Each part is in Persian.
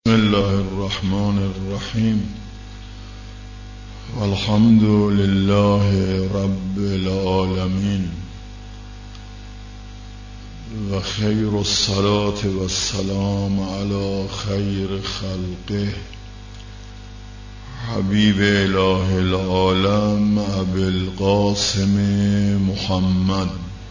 بسم الله الرحمن الرحیم والحمد لله رب العالمین و خیر الصلاة والسلام علی خیر خلقه حبیب اله العالم ابی القاسم محمد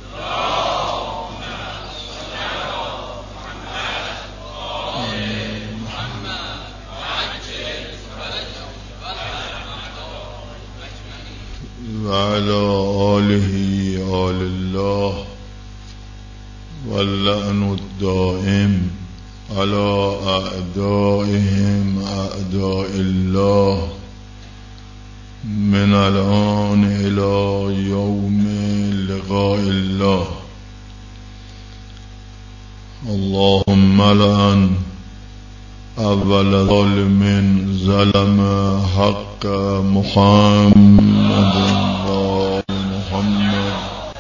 و علی آله آل الله واللعن الدائم علی اعدائهم اعداء الله من الآن الى یوم لقاء الله. اللهم لعن اول ظالم ظلم حق محمد و محمد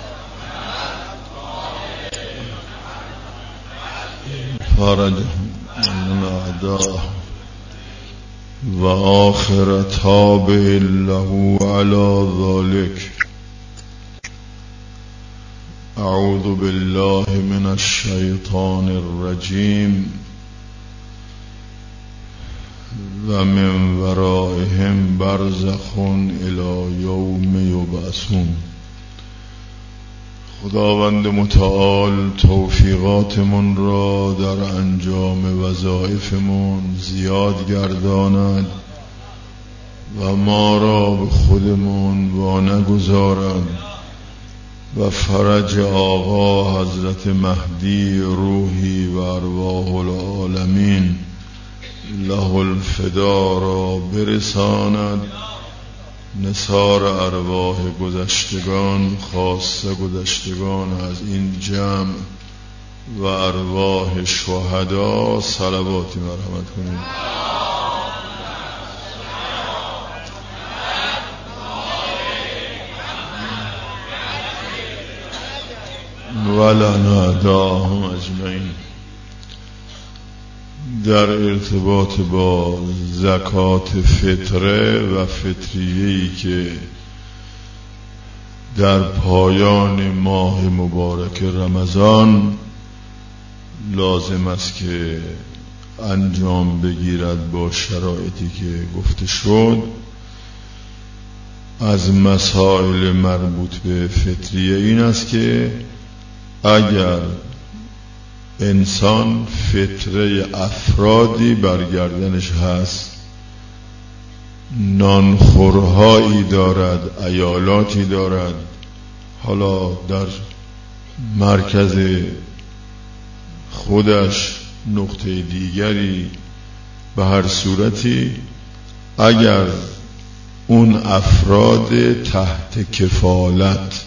فرجهم من اعداه و آخر تابع له على ذلك. اعوذ بالله من الشیطان الرجیم و من ورائهم برزخ الی یوم یبعثون. خداوند متعال توفیقاتمون را در انجام وظایفمون زیاد گرداند و ما را به خودمون وا نگذارد و فرج آقا حضرت مهدی روحی و ارواح العالمین له الفدا را برساند. نثار ارواح گذشتگان خاصه گذشتگان از این جمع و ارواح شهدا صلواتی مرحمت کنید. ولن اعداهم اجمعین. در ارتباط با زکات فطره و فطریه‌ای که در پایان ماه مبارک رمضان لازم است که انجام بگیرد با شرایطی که گفته شد، از مسائل مربوط به فطریه این است که اگر انسان فطره افرادی برگردنش هست، نانخورهایی دارد، ایالاتی دارد، حالا در مرکز خودش نقطه دیگری، به هر صورتی اگر اون افراد تحت کفالت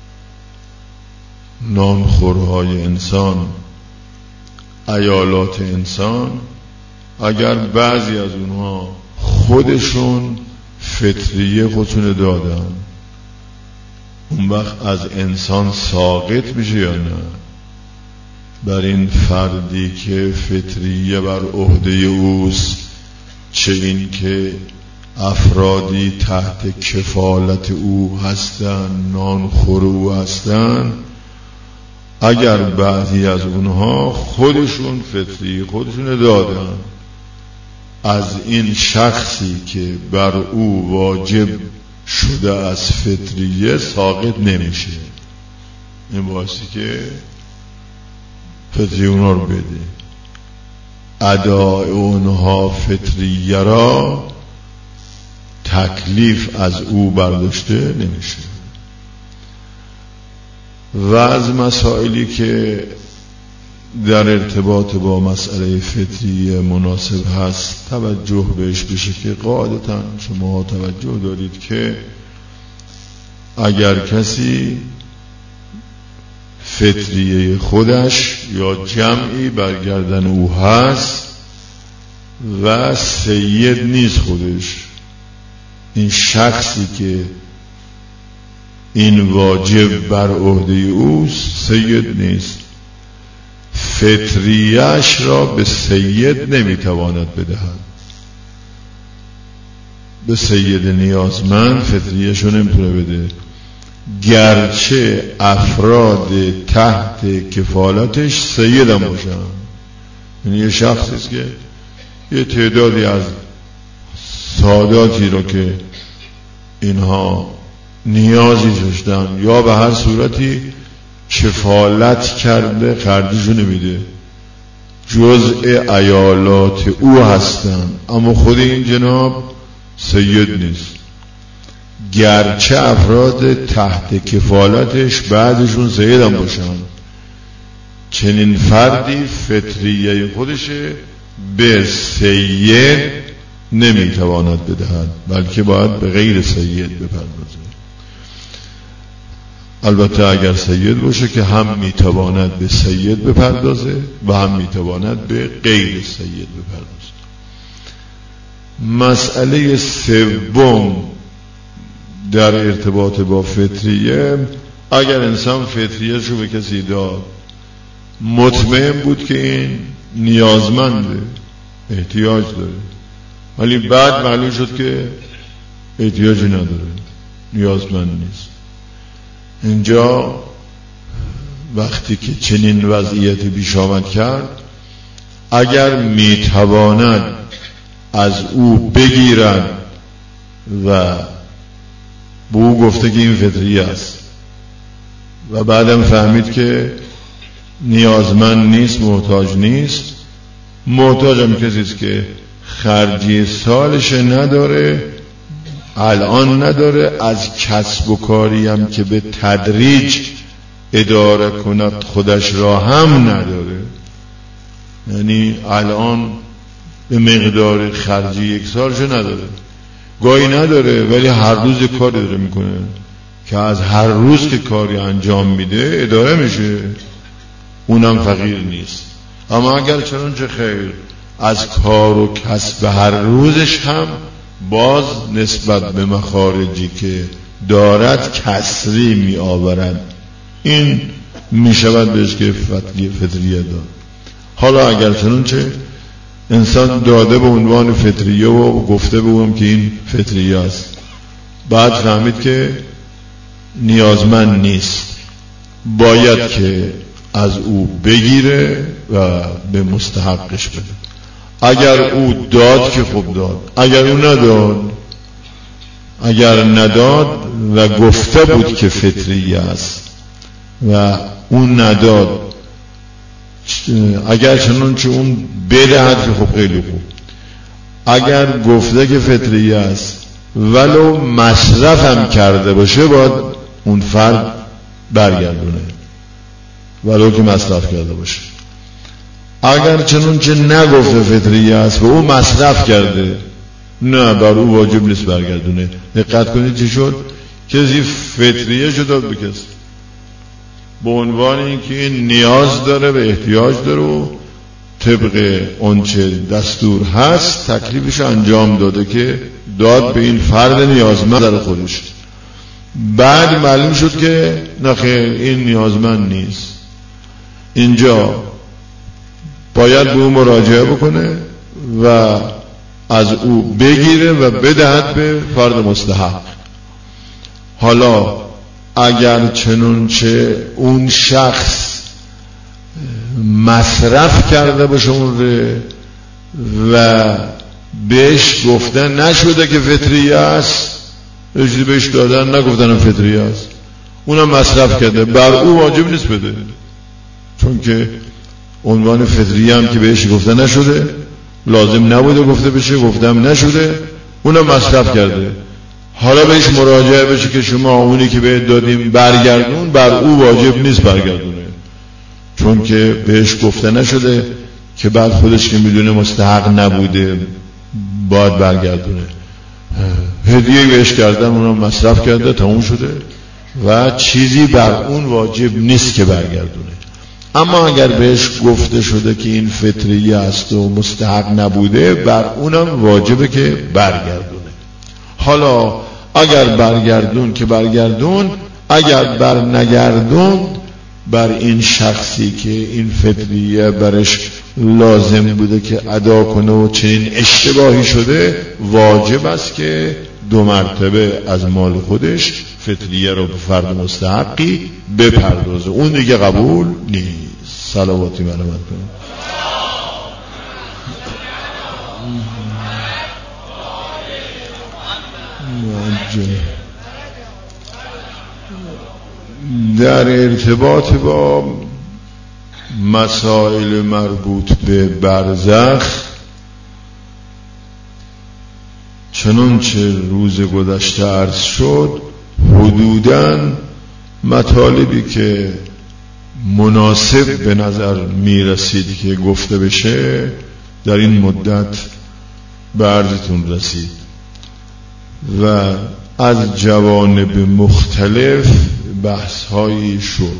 نانخورهای انسان، ایالات انسان، اگر بعضی از اونها خودشون فطریه خودشون دادن، اون وقت از انسان ساقط میشه یا نه؟ بر این فردی که فطریه بر عهده اوست، چه این که افرادی تحت کفالت او هستن، نانخور او هستن، اگر بعضی از اونها خودشون فطری خودشون دادن، از این شخصی که بر او واجب شده از فطریه ساقط نمیشه. این بایستی که فطری اونها رو بده. ادای اونها فطریه را تکلیف از او برداشته نمیشه. و از مسائلی که در ارتباط با مسئله فطریه مناسب هست توجه بهش بشه که قاعدتاً شما توجه دارید که اگر کسی فطریه خودش یا جمعی برگردن او هست و سید نیست خودش، این شخصی که این واجب بر عهده اوست سید نیست، فطریه‌اش را به سید نمیتواند بدهد. به سید نیازمند فطریه‌اش رو نمیتونه بده، گرچه افراد تحت کفالتش سید هم باشن. یعنی یه شخصی است که یه تعدادی از ساداتی رو که اینها نیازی داشتن یا به هر صورتی کفالت کرده، خرجشو نمیده، جزء ایالات او هستن، اما خود این جناب سید نیست، گرچه افراد تحت کفالتش بعدشون سید هم باشن. چنین فردی فطریه خودشه به سید نمیتواند بدهد، بلکه باید به غیر سید بپردازه. البته اگر سید باشه که هم میتواند به سید بپردازه و هم میتواند به غیر سید بپردازه. مسئله سوم در ارتباط با فطریه، اگر انسان فطریه شو به کسی داد، مطمئن بود که این نیازمنده، احتیاج داره، ولی بعد معلوم شد که احتیاجی نداره، نیازمند نیست. اینجا وقتی که چنین وضعیتی پیش آمد کرد، اگر میتواند از او بگیرد و به او گفته که این فطریه است و بعدم فهمید که نیازمند نیست، محتاج نیست، محتاج هم کسی است که خرجی سالش نداره، الان نداره، از کسب و کاری هم که به تدریج اداره کند خودش را هم نداره. یعنی الان به مقدار خرجی یک سالش نداره، گاهی نداره ولی هر روز کاری داره میکنه که از هر روز که کاری انجام میده اداره میشه، اونم فقیر نیست. اما اگر چنانچه خیر از کار و کسب هر روزش هم باز نسبت به مخارجی که دارد کسری می آورد، این می شود بهش که فطریه داد. حالا اگر چنانچه انسان داده به عنوان فطریه و گفته به اونم که این فطریه است، بعد فهمید که نیازمند نیست، باید که از او بگیره و به مستحقش بده. اگر او داد که خوب داد، اگر او نداد، اگر نداد و گفته بود که فطریه است و اون نداد، اگر چنانچه اون بدهد که خب خیلی خوب، اگر گفته که فطریه است ولو مصرف هم کرده باشه باید اون فرد برگردونه، ولو که مصرف کرده باشه. اگر چنانچه نگفته فطریه است و او مصرف کرده، نه، بر او واجب نیست برگردونه. دقت کنید چی شد؟ کسی فطریه شد داد به کسی به عنوان اینکه این نیاز داره و احتیاج داره و طبق آنچه دستور هست تکلیفش انجام داده که داد به این فرد نیازمند در خودش. بعد معلوم شد که نخیر این نیازمند نیست. اینجا باید به او مراجعه بکنه و از او بگیره و بدهد به فرد مستحق. حالا اگر چنانچه اون شخص مصرف کرده باشه اون و بهش گفتن نشده که فطریه است، اجازه بهش دادن نگفتن فطریه است، اونم مصرف کرده، بر او واجب نیست بده، چون که عنوان فطریه هم که بهش گفته نشده، لازم نبوده گفته بشه، گفتم نشده، اونم مصرف کرده. حالا بهش مراجعه بشه که شما اونی که بهت دادیم برگردون، بر او واجب نیست برگردونه، چون که بهش گفته نشده که بعد خودش که میدونه مستحق نبوده باید برگردونه. هدیه بهش کردن، اونم مصرف کرده، تموم شده و چیزی بر اون واجب نیست که برگردونه. اما اگر بهش گفته شده که این فطریه است و مستحق نبوده، بر اونم واجبه که برگردونه. حالا اگر برگردون که برگردون، اگر بر نگردون بر این شخصی که این فطریه برش لازم بوده که ادا کنه و چنین اشتباهی شده، واجب است که 2 مرتبه از مال خودش فطریه رو به فرد مستحقی بپردازه. اون دیگه قبول نیست. صلواتی مرحمت کنید. در ارتباط با مسائل مربوط به برزخ، چنانچه روز گذشته عرض شد، حدوداً مطالبی که مناسب به نظر می رسید که گفته بشه در این مدت به عرضتون رسید و از جوانب مختلف بحث هایی شد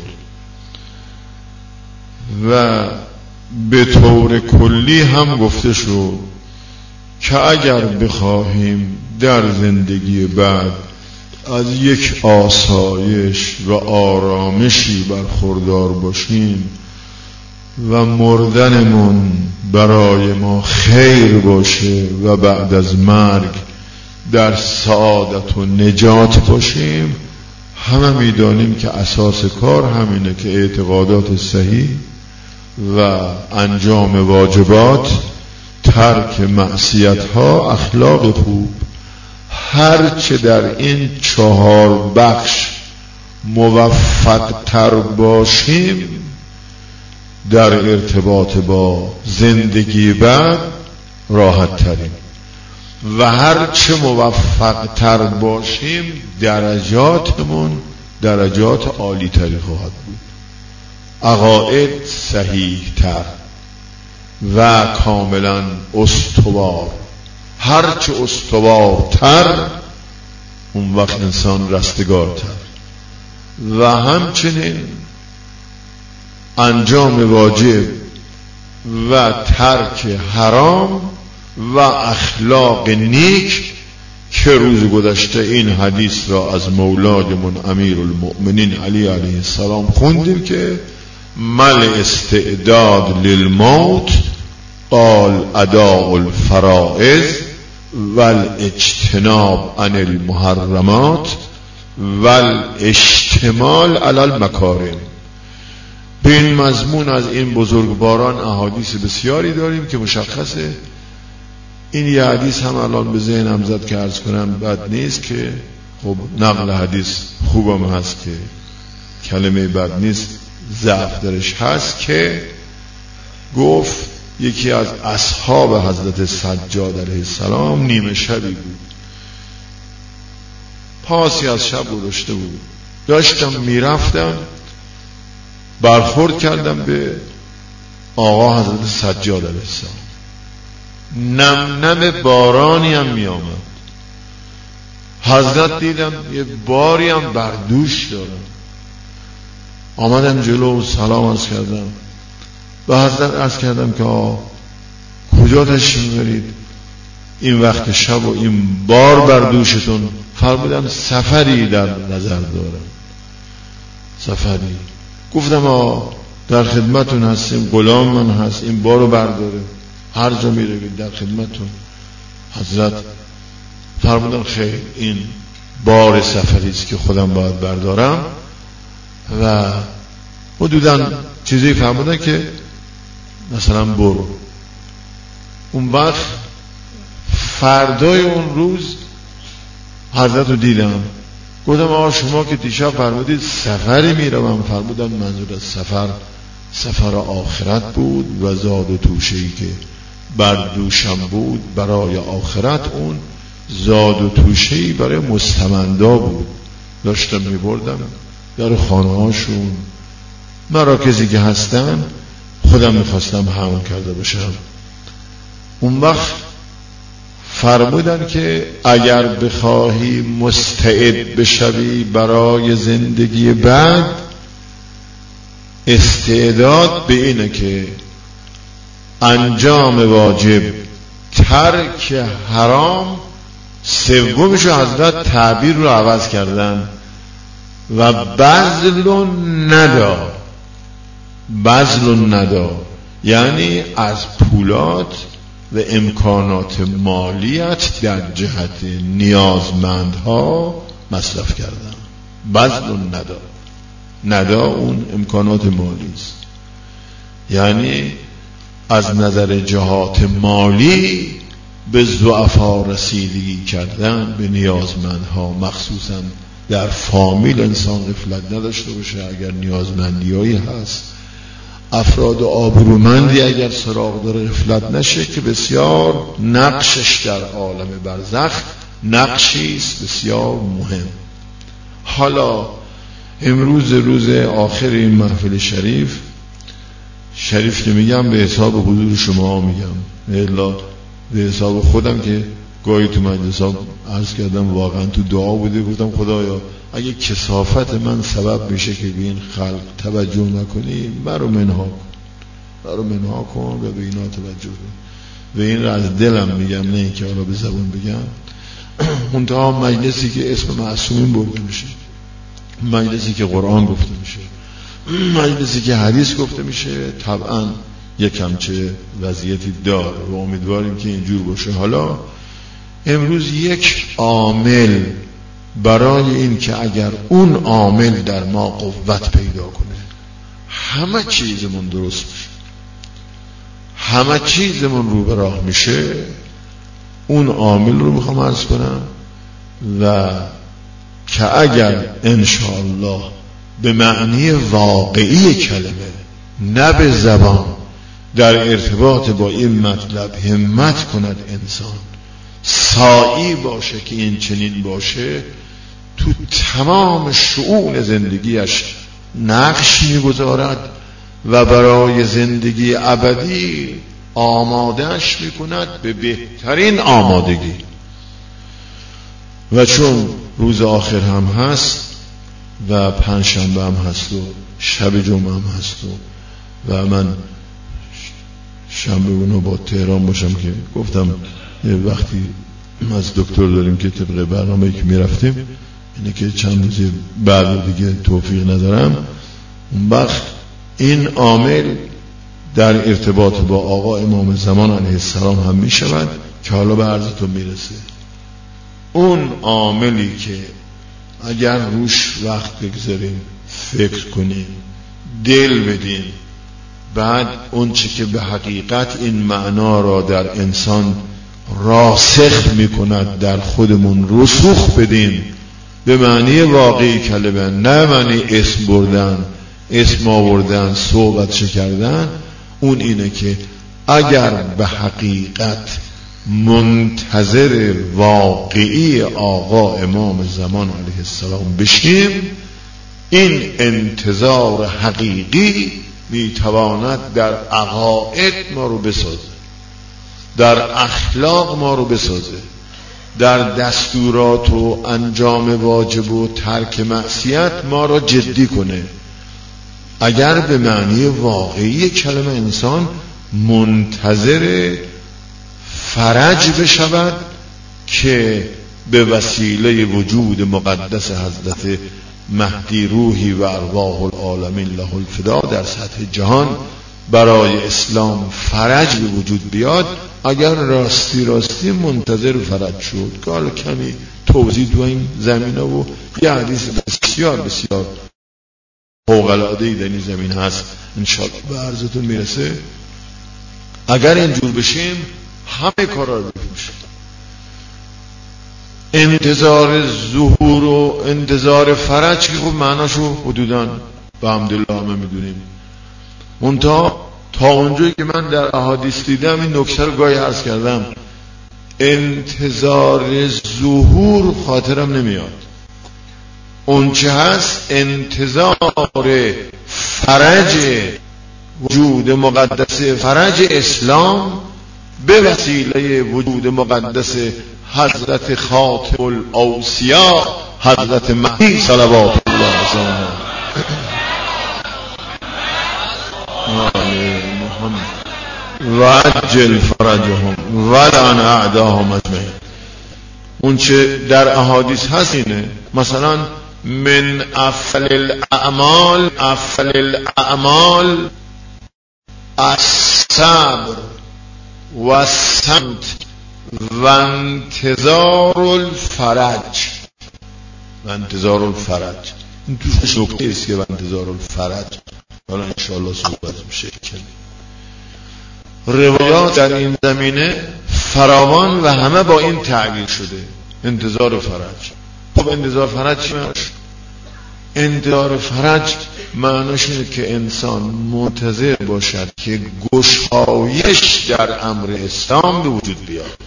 و به طور کلی هم گفته شد که اگر بخواهیم در زندگی بعد از یک آسایش و آرامشی برخوردار باشیم و مردنمون برای ما خیر باشه و بعد از مرگ در سعادت و نجات باشیم، همه میدانیم که اساس کار همینه که اعتقادات صحیح و انجام واجبات، ترک معصیت ها، اخلاق خوب، هرچه در این 4 بخش موفق تر باشیم در ارتباط با زندگی بعد راحت تریم و هرچه موفق تر باشیم درجاتمون درجات عالی تری خواهد بود، عقاید صحیح تر و کاملا استوار. هرچه استوارتر اون وقت انسان رستگارتر و همچنین انجام واجب و ترک حرام و اخلاق نیک که روز گذشته این حدیث را از مولایمون امیر المؤمنین علی علیه السلام خوندیم که مل استعداد للموت قال اداء الفرائض والاجتناب عن المحرمات والاشتمال علی المکارم. به این مضمون از این بزرگواران احادیث بسیاری داریم که مشخصه. این یه حدیث هم الان به ذهنم زد که عرض کنم بد نیست، که خب نقل حدیث خوبم هست که کلمه بد نیست ضعف درش هست، که گفت یکی از اصحاب حضرت سجاد علیه السلام نیمه شبی بود، پاسی از شب گذشته بود، داشتم میرفتم برخورد کردم به آقا حضرت سجاد علیه السلام، نم نم بارانی هم می آمد. حضرت دیدم یه باری هم بر دوش دارم، آمدم جلو و سلام عرض کردم به حضرت، عرض کردم که کجا تشریف می‌برید این وقت شب و این بار بر دوشتون؟ فرمودن سفری در نظر دارم. سفری؟ گفتم در خدمتون هستیم، غلام من هست، این بارو برداره، هر جا میروید در خدمتون. حضرت فرمودن خیر، این بار سفری است که خودم باید بردارم و حدوداً چیزی فرمودن که مثلا برو. اون وقت فردای اون روز حضرت رو دیدم، گفتم شما که دیشب فرمودید سفری میروم، فرمودن منظور از سفر آخرت بود و زاد و توشه‌ای که بر دوشم بود برای آخرت، اون زاد و توشه‌ای برای مستمندا بود، داشتم میبردم در خانه هاشون، مراکزی که هستن، خودم میخواستم حمل کرده باشم. اون وقت فرمودن که اگر بخواهی مستعد بشوی برای زندگی بعد، استعداد به اینه که انجام واجب، ترک حرام، سومشو حضرت تعبیر رو عوض کردن و بذل و ندا. بذل الندا یعنی از پولات و امکانات مالیت در جهت نیازمندها مصرف کردن. بذل ندا اون امکانات مالی است، یعنی از نظر جهات مالی به ضعفا رسیدگی کردن، به نیازمندها، مخصوصا در فامیل انسان غفلت نداشته باشه. اگر نیازمندیایی هست، افراد آبرومندی اگر سراغ داره غفلت نشه که بسیار نقشش در عالم برزخ نقشی است بسیار مهم. حالا امروز روز آخر این محفل شریف که میگم به حساب حضور شما میگم، الا به حساب خودم که گاهی تو مجلس ها عرض کردم واقعا تو دعا بوده، گفتم خدایا اگه کثافت من سبب میشه که به این خلق توجه نکنی، مرا منها کن و به اینا توجه کن. و این را از دلم میگم، نه اینکه حالا به زبان بگم. منتها مجلسی که اسم معصومین برده میشه، مجلسی که قرآن گفته میشه، مجلسی که حدیث گفته میشه، طبعا یک همچه وضعیتی داره و امیدواریم که اینجور باشه. حالا امروز یک عامل برای این که اگر اون عامل در ما قوت پیدا کنه همه چیزمون درست میشه، همه چیزمون رو به راه میشه، اون عامل رو میخوام عرض کنم و که اگر انشاءالله به معنی واقعی کلمه، نه به زبان، در ارتباط با این مطلب همت کند انسان، سعی باشه که این چنین باشه، تو تمام شؤون زندگیش نقش میگذارد و برای زندگی ابدی آمادهش میکند به بهترین آمادگی. و چون روز آخر هم هست و پنجشنبه هم هست و شب جمعه هم هست و من شنبه اونو با تهران باشم که گفتم وقتی از دکتر داریم که طبق برنامه‌ای که میرفتیم، اینه که چند روزی بعد دیگه توفیق ندارم، اون وقت این عامل در ارتباط با آقا امام زمان علیه السلام هم می شود که حالا به عرضتون میرسه. اون عاملی که اگر روش وقت بگذاریم، فکر کنیم، دل بدیم، بعد اون چه که به حقیقت این معنا را در انسان راسخ می کند در خودمون رسوخ بدیم، به معنی واقعی کلمه، نه معنی اسم بردن، اسم آوردن، صحبت کردن. اون اینه که اگر به حقیقت منتظر واقعی آقا امام زمان علیه السلام بشیم، این انتظار حقیقی میتواند در عقاید ما رو بسازه، در اخلاق ما رو بسازه، در دستورات و انجام واجب و ترک معصیت ما رو جدی کنه. اگر به معنی واقعی کلمه انسان منتظر فرج بشود که به وسیله وجود مقدس حضرت مهدی روحی و ارواح العالمین له الفدا در سطح جهان برای اسلام فرج به وجود بیاد. اگر راستی منتظر فرج شد که حالا کمی توضیح تو این زمینه و یه حدیث بسیار بسیار فوق‌العاده‌ای در این زمین هست انشاءالله به عرضتون میرسه، اگر اینجور بشیم همه کارا رو بکنیم. انتظار ظهور و انتظار فرج که خب معناشو حدوداً به حمدالله همه میدونیم، منتها تا اونجایی که من در احادیث دیدم این نکته رو گاهی عرض کردم، انتظار ظهور خاطرم نمیاد، اون چه هست انتظار فرج وجود مقدس، فرج اسلام به وسیله وجود مقدس حضرت خاتم الاوصیا حضرت مهدی صلوات الله علیه و عجل فرجهم و لعن اعداهم اجمعین. اون چه در احادیث هست اینه، مثلا من افضل الاعمال الصبر و الصمت و انتظار الفرج. و انتظار الفرج این توش نکته است که و انتظار الفرج حالا انشاءالله صحبت میشه. روایات در این زمینه فراوان و همه با این تعبیر شده، انتظار فرج. خب انتظار فرج چی معنیش؟ انتظار فرج معنیش اینه که انسان منتظر باشد که گشایش در امر اسلام به وجود بیاد.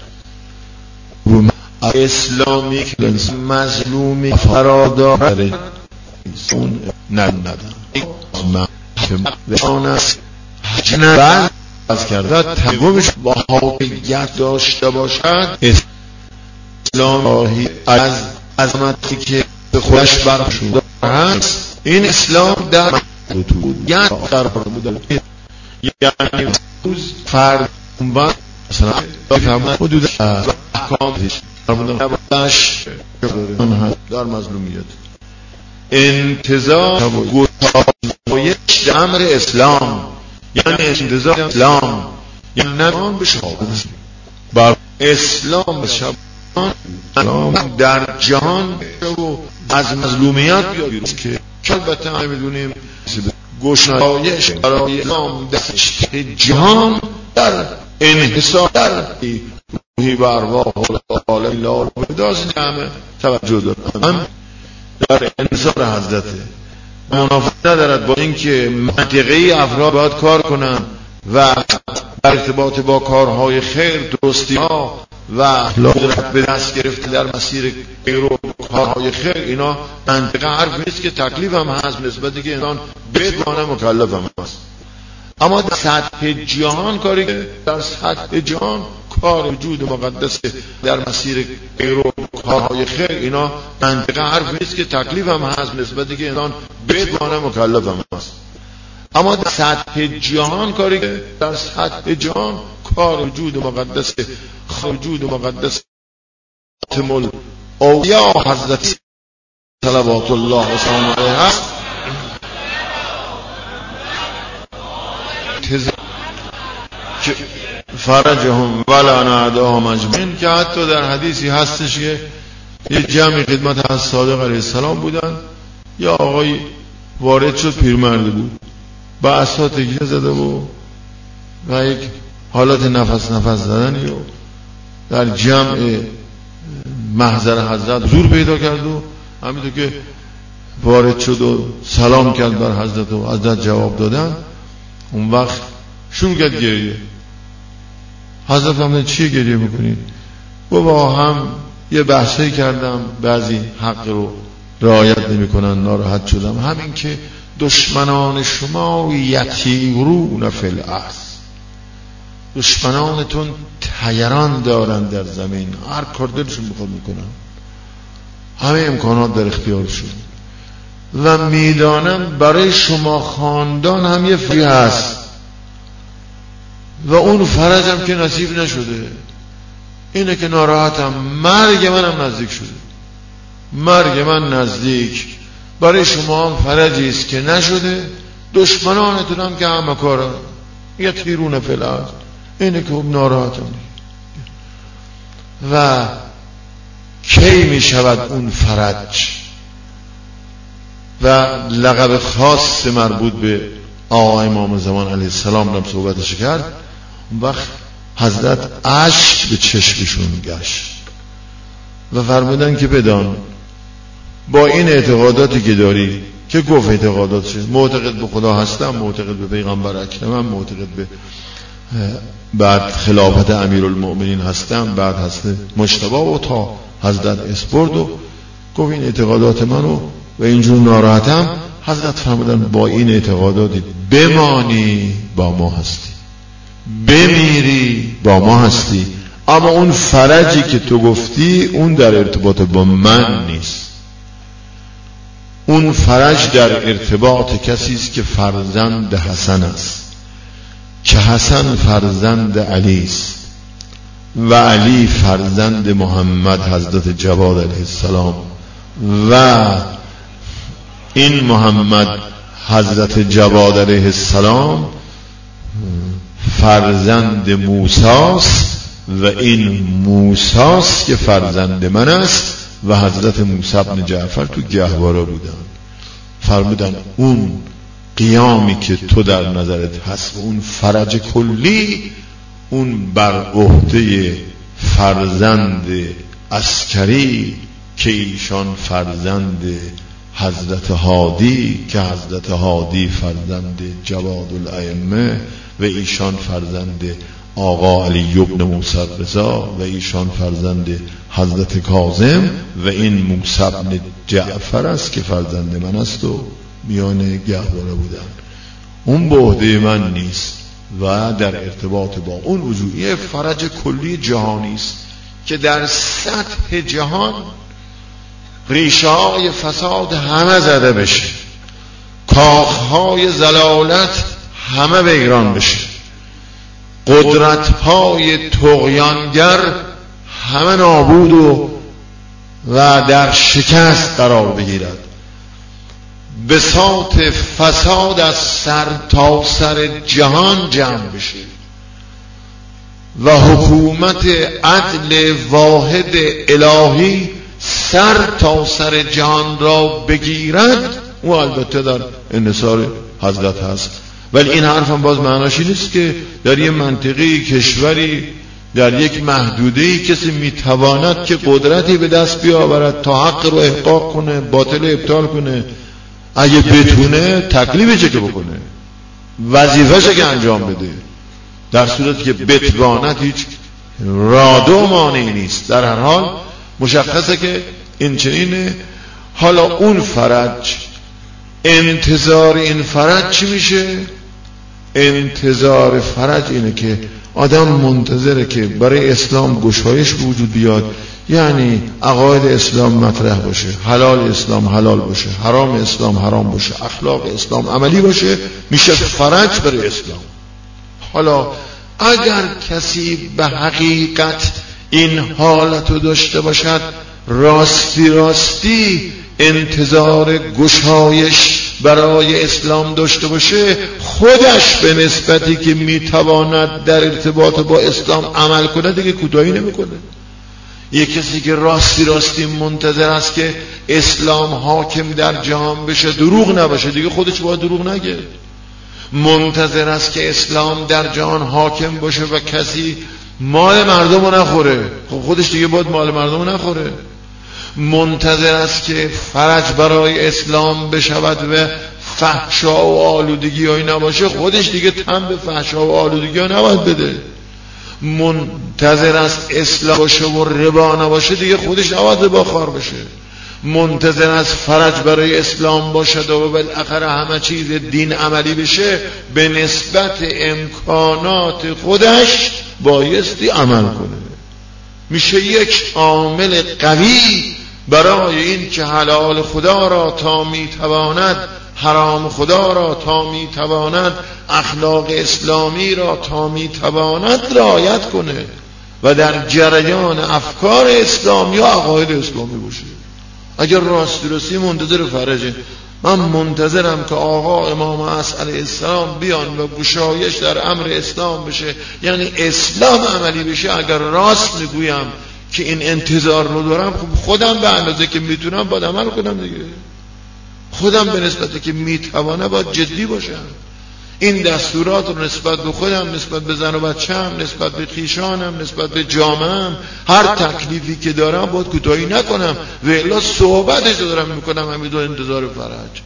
اسلامی که انسان مظلومی فراداره اون ندن من که آن است جنبال از کرده تقویمش با حاقیت داشته باشد. اسلام از عظمتی که به خودش برشوده هست، این اسلام در رطوبیت قرار بوده. یعنی روز فرد باید مثلا حدود احکامش در مظلومیت انتظار گشایش امر اسلام، یعنی انتظار اسلام، یعنی نمان به شهادت بر اسلام در جهان از مظلومیت بیاد که البته همه میدونیم گشایش برای اسلام در جهان در انحصار در روحی و ارواح حال الله بداز همه توجه دارم در انحصار حضرته. منافقت ندارد با اینکه منطقه افراد باید کار کنن و در ارتباط با کارهای خیر، درستی ها و قدرت به دست گرفته در مسیر خیر و کارهای خیر، اینا منطقه حرف نیست که تکلیف هم هست نسبتی که انسان بدانه مکلف هم هست. اما در سطح جهان کاری که در سطح جهان کار وجود مقدس در مسیر خیر و کارهای خیر، اینا منطقه حرف نیست که تکلیف هم هست نسبتی که انسان بدانه مکلف هم هست. اما در سطح جهان کاری که در سطح جهان کار وجود مقدس خاتم الاولیا حضرت صلوات الله و سلامه علیه هست که فرجهم ولا نعدهم اجمعین، که حتی در حدیثی هستش که یه جمعی خدمت از صادق علیه السلام بودن، یا آقای وارد شد، پیرمرد بود، با عصا تکیه زده و یک حالت نفس زدنی و در جمع محضر حضرت حضور پیدا کرد و همینطور که وارد شد و سلام کرد بر حضرت و حضرت جواب دادن، اون وقت شروع کرد گریه. حضرت فرمودن چیه گریه میکنید؟ با هم یه بحثی کردم، بعضی حق رو رعایت نمیکنن، ناراحت شدم، همین که دشمنان شما یطیرون فی الارض، دشمنانتون طیران دارن در زمین، هر کار دلشون بخواد میکنن، همه امکانات در اختیارشون، و میدانم برای شما خاندان هم یه فرجی هست و اون فرج هم که نصیب نشده، اینه که ناراحتم. مرگ منم نزدیک شده، مرگ من نزدیک، برای شما هم فرجی است که نشده، دشمنانتون هم که همه کارن یطیرون فی الارض، اینه که خب ناراحتم. و کی می شود اون فرج؟ و لقب خاص مربوط به آقا امام زمان علیه السلام رو صحبتش کرد. اون وقت حضرت اشک به چشمشون گشت و فرمودن که بدان با این اعتقاداتی که داری، که گفت اعتقاداتش، معتقد به خدا هستم، معتقد به پیغمبر اکرمم، معتقد به بعد خلافت امیرالمؤمنین هستم، بعد هست مجتبی و تا حضرت اسپرد، و گفت این اعتقادات منو و اینجور ناراحتم. حضرت فرمودن با این اعتقاداتی بمانی با ما هستی، بمیری با ما هستی، اما اون فرجی که تو گفتی اون در ارتباط با من نیست. اون فرج در ارتباط کسی است که فرزند حسن است، که حسن فرزند علی است و علی فرزند محمد حضرت جواد علیه السلام، و این محمد حضرت جواد علیه السلام فرزند موساست و این موساست که فرزند من است. و حضرت موسی بن جعفر تو گهواره بودن، فرمودن اون قیامی که تو در نظرت هست و اون فرج کلی، اون بر عهده فرزند عسکری که ایشان فرزند حضرت هادی، که حضرت هادی فرزند جواد الائمه و ایشان فرزند آقا علی ابن موسی رضا و ایشان فرزند حضرت کاظم و این موسی بن جعفر است که فرزند من است و میان گهواره بودن. اون به عهده من نیست و در ارتباط با اون وجودی فرج کلی جهانی است که در سطح جهان ریشه های فساد همه زده بشه، کاخهای زلالت همه ویران بشه، قدرت‌های طغیانگر همه نابود و در شکست قرار بگیرد، بساط فساد از سر تا سر جهان جمع بشه و حکومت عدل واحد الهی سر تا سر جهان را بگیرد. و البته در انحصار حضرت هست، ولی این حرف هم باز معناش نیست که در یک منطقه کشوری در یک محدوده‌ای کسی میتواند که قدرتی به دست بیاورد تا حق رو احقاق کنه، باطل ابطال کنه. اگه بتونه تکلیفشه که بکنه، وظیفه‌شه که انجام بده، در صورتی که بتواند هیچ رادو مانعی نیست. در هر حال مشخصه که این چنینه. حالا اون فرج، انتظار این فرج چی میشه؟ انتظار فرج اینه که آدم منتظره که برای اسلام گشایش وجود بیاد، یعنی عقاید اسلام مطرح باشه، حلال اسلام حلال باشه، حرام اسلام حرام باشه، اخلاق اسلام عملی باشه، میشه فرج برای اسلام. حالا اگر کسی به حقیقت این حالت رو داشته باشد، راستی انتظار گشایش برای اسلام داشته باشه، خودش به نسبتی که میتواند در ارتباط با اسلام عمل کنه دیگه کوتاهی نمیکنه. یک کسی که راستی منتظر است که اسلام حاکم در جهان بشه، دروغ نباشه، دیگه خودش باید دروغ نگه. منتظر است که اسلام در جهان حاکم باشه و کسی مال مردم رو نخوره، خب خودش دیگه باید مال مردم رو نخوره. منتظر است که فرج برای اسلام بشود و فحشا و آلودگی هایی نباشه، خودش دیگه تن به فحشا و آلودگی ها نباید بده. منتظر است اسلام باشه و ربا نباشه، دیگه خودش نباید ربا خوار بشه. منتظر است فرج برای اسلام باشد و بالاخره همه چیز دین عملی بشه، به نسبت امکانات خودش بایستی عمل کنه. میشه یک عامل قوی برای این که حلال خدا را تا میتواند، حرام خدا را تا میتواند، اخلاق اسلامی را تا میتواند رعایت کنه و در جریان افکار اسلامی و عقاید اسلامی باشه. اگر راستی منتظر فرجه، من منتظرم که آقا امام عصر علیه السلام بیان و گشایش در امر اسلام بشه، یعنی اسلام عملی بشه. اگر راست میگویم که این انتظار رو دارم، خب خودم به اندازه که میتونم باید عمل کنم دیگه. خودم به نسبتی که میتوانم باید جدی باشم. این دستورات رو نسبت به خودم، نسبت به زن و بچه‌م، نسبت به خویشانم، نسبت به جامعه‌ام، هر تکلیفی که دارم باید کوتاهی نکنم و الا صحبتش دارم میکنم همین انتظار فرج.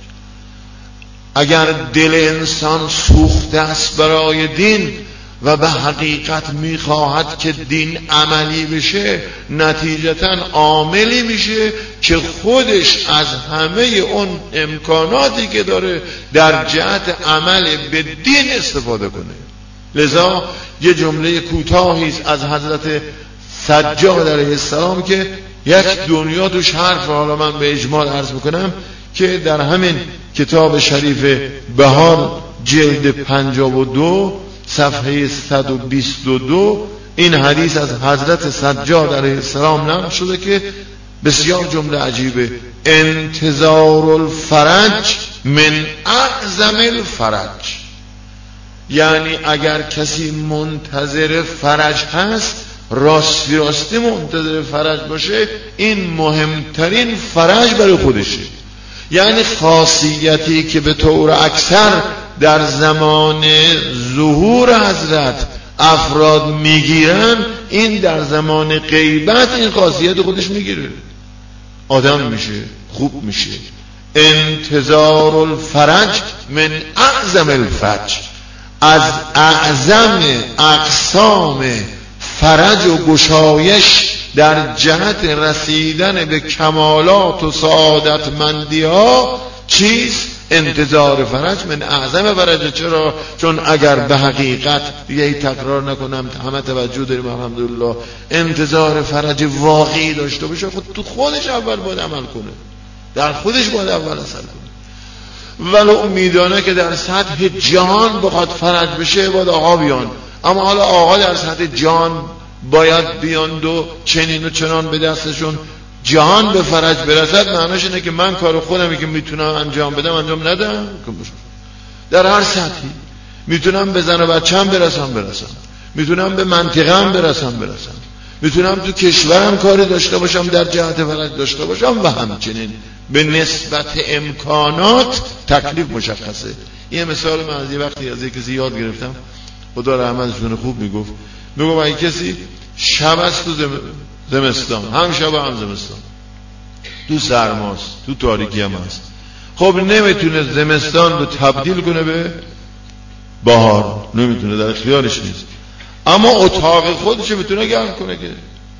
اگر دل انسان سوخته است برای دین و به حقیقت میخواهد که دین عملی بشه، نتیجتاً عاملی میشه که خودش از همه اون امکاناتی که داره در جهت عمل به دین استفاده کنه. لذا یه جمله کوتاهی از حضرت سجاد علیه السلام که یک دنیا توش حرف، حالا من به اجمال عرض میکنم که در همین کتاب شریف بهار جلد 52 صفحه 122 این حدیث از حضرت سجاد علیه السلام نقل شده که بسیار جمله عجیبه: انتظار الفرج من اعظم الفرج. یعنی اگر کسی منتظر فرج هست، راستی منتظر فرج باشه، این مهمترین فرج برای خودشه. یعنی خاصیتی که به طور اکثر در زمان ظهور حضرت افراد میگیرن، این در زمان غیبت این خاصیت خودش میگیره، آدم میشه، خوب میشه. انتظار الفرج من اعظم الفرج، از اعظم اقسام فرج و گشایش در جهت رسیدن به کمالات و سعادتمندی ها چیست؟ انتظار فرج من اعظم فرج. چرا؟ چون اگر به حقیقت یه تکرار نکنم، همه توجه داریم الحمدلله، انتظار فرج واقعی داشته باشه، خود تو خودش اول باید عمل کنه، در خودش باید اول اثر کنه. ولو امیدانه که در سطح جان بخواد فرج بشه باید آقا بیان، اما حالا آقا در سطح جان باید بیان و چنین و چنان به دستشون جهان به فرج برسد، معناش اینه که من کار خودمی که میتونم انجام بدم انجام ندم. در هر سطحی میتونم به زن و بچه‌م برسم، میتونم به منطقه‌ام برسم، میتونم تو کشورم کاری داشته باشم در جهت فرج داشته باشم، و همچنین به نسبت امکانات تکلیف مشخصه. یه مثال من از یه وقتی از کسی یاد گرفتم، خدا رحمتشون خوب میگفت اگه کسی شب است تو زمستان، هم شب هم زمستان، تو سرماست، تو تاریکی هم هست، خب نمیتونه زمستان رو تبدیل کنه به بهار، نمیتونه، در اختیارش نیست، اما اتاق خودش میتونه گرم کنه. که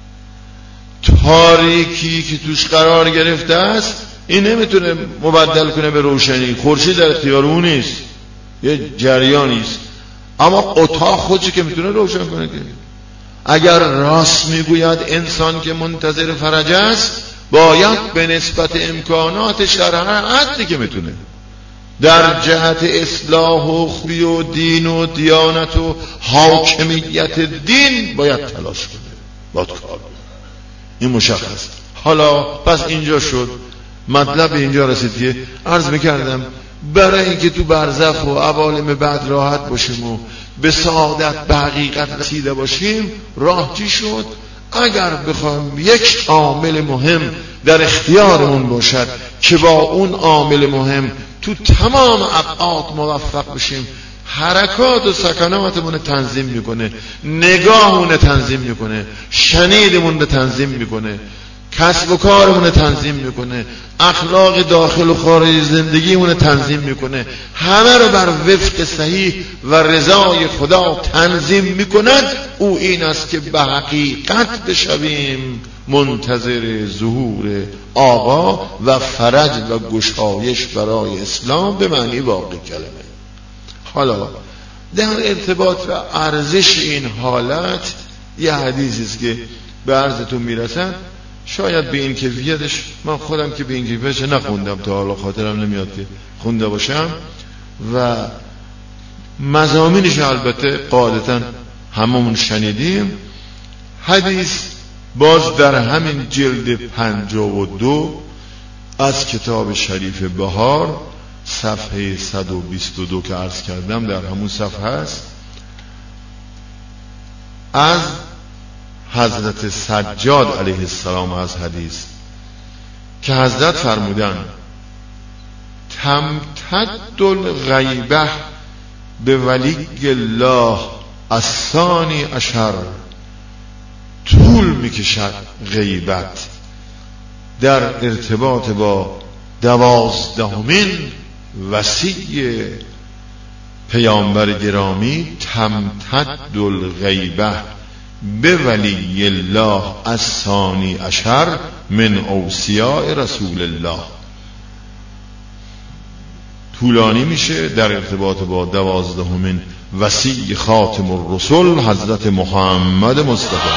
تاریکی که توش قرار گرفته است این نمیتونه مبدل کنه به روشنی، خورشید در اختیار اون نیست، یه جریانی است، اما اتاق خودش که میتونه روشن کنه. که اگر راست میگوید انسان که منتظر فرج است، باید به نسبت امکاناتش در هر حدی که میتونه در جهت اصلاح و خوبی و دین و دیانت و حاکمیت دین باید تلاش کنه، باید کار کنه. این مشخص. حالا پس اینجا شد، مطلب اینجا رسید که عرض میکردم برای اینکه تو برزخ و عوالم بعد راحت باشیم و به سعادت به حقیقت رسیده باشیم، راه چی شد؟ اگر بخوایم یک عامل مهم در اختیارمون باشد که با اون عامل مهم تو تمام ابعاد موفق بشیم، حرکات و سکناتمون تنظیم میکنه، نگاهمون تنظیم میکنه، شنیدمون رو تنظیم میکنه، کسب و کارمون تنظیم میکنه، اخلاق داخل و خارج زندگیمون تنظیم میکنه، همه رو بر وفق صحیح و رضای خدا تنظیم میکند، او این است که به حقیقت بشویم منتظر ظهور آقا و فرج و گشایش برای اسلام به معنی واقعی کلمه. حالا در ارتباط و ارزش این حالت یه حدیثی است که به عرضتون میرسد، شاید به این کیفیتش من خودم که به این کیفیتش نخوندم تا حالا، خاطرم نمیاد که خونده باشم، و مضامینش البته قاعدتا هممون شنیدیم. حدیث باز در همین جلد 52 از کتاب شریف بهار، صفحه 122 که عرض کردم در همون صفحه است، از حضرت سجاد علیه السلام، از حدیث که حضرت فرمودن تمتد الغیبه به ولی الله الثانی عشر، طول میکشد غیبت در ارتباط با 12مین وصی پیامبر گرامی. تمتد الغیبه به ولی الله الثانی عشر من اوصیاء رسول الله، طولانی میشه در ارتباط با 12مین وصی خاتم الرسل حضرت محمد مصطفی.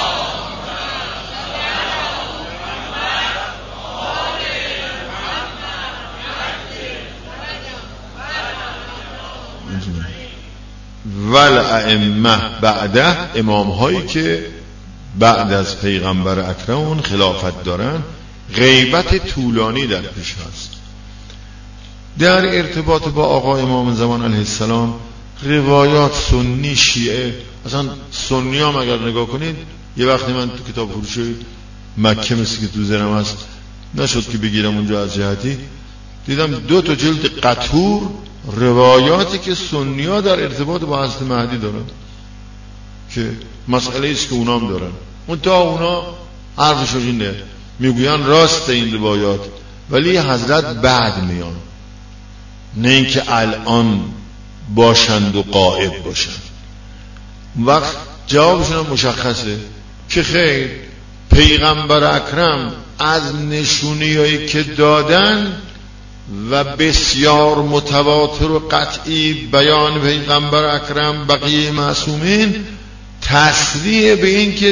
والائمه بعده، امام هایی که بعد از پیغمبر اکرم خلافت دارن، غیبت طولانی در پیش هست. در ارتباط با آقا امام زمان علیه السلام روایات سنی شیعه، اصلا سنی هم اگر نگاه کنید، یه وقتی من تو کتاب فروشی مکه مثل که تو ذهنم هست نشد که بگیرم اونجا از جهتی، دیدم 2 جلد قطور روایاتی که سنی ها در ارتباط با حضرت مهدی دارن که مسئله است که اونام دارن. اون تا اونا حرفشون اینه، میگوین راست این روایات ولی حضرت بعد میان، نه اینکه الان باشند و غائب باشند. وقت جوابشون مشخصه که خیر، پیغمبر اکرم از نشونیایی که دادن و بسیار متواتر و قطعی بیان پیغمبر اکرم بقیه معصومین تصریح به این که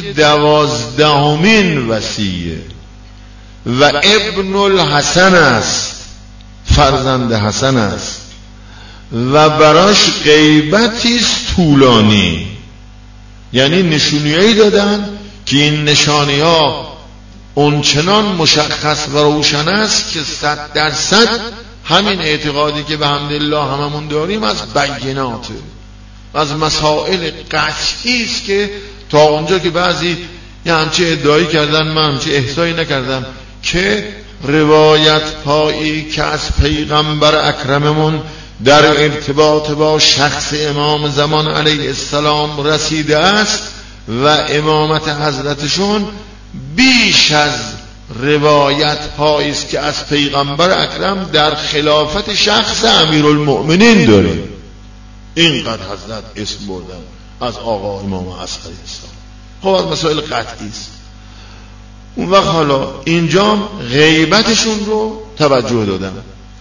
12مین وصیه و ابن الحسن است، فرزند حسن است و براش غیبتی طولانی، یعنی نشونیایی دادن که این نشانی ها اونچنان مشخص و روشن است که 100% همین اعتقادی که به حمدالله هممون داریم از بیناته، از مسائل قطعی است که تا اونجا که بعضی یه همچه ادعایی کردن، من همچه احسایی نکردم که روایت هایی که از پیغمبر اکرممون در ارتباط با شخص امام زمان علیه السلام رسیده است و امامت حضرتشون بیش از روایت هایی است که از پیغمبر اکرم در خلافت شخص امیرالمؤمنین داریم. اینقدر حضرت اسم بردن از آقا امام عصری اسلام. خب از مسائل قطعی است. اون وقت حالا اینجا غیبتشون رو توجه دادن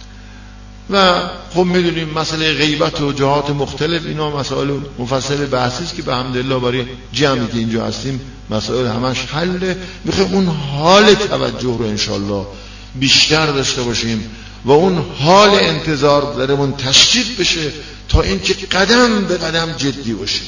و خب میدونیم مسئله غیبت و جهات مختلف اینا مسائل مفصل بحثی است که به حمدالله برای جمعی که اینجا هستیم مسائل همش حله. میخوایم اون حال توجه رو انشالله بیشتر داشته باشیم و اون حال انتظار درمون تشدید بشه تا اینکه قدم به قدم جدی باشیم،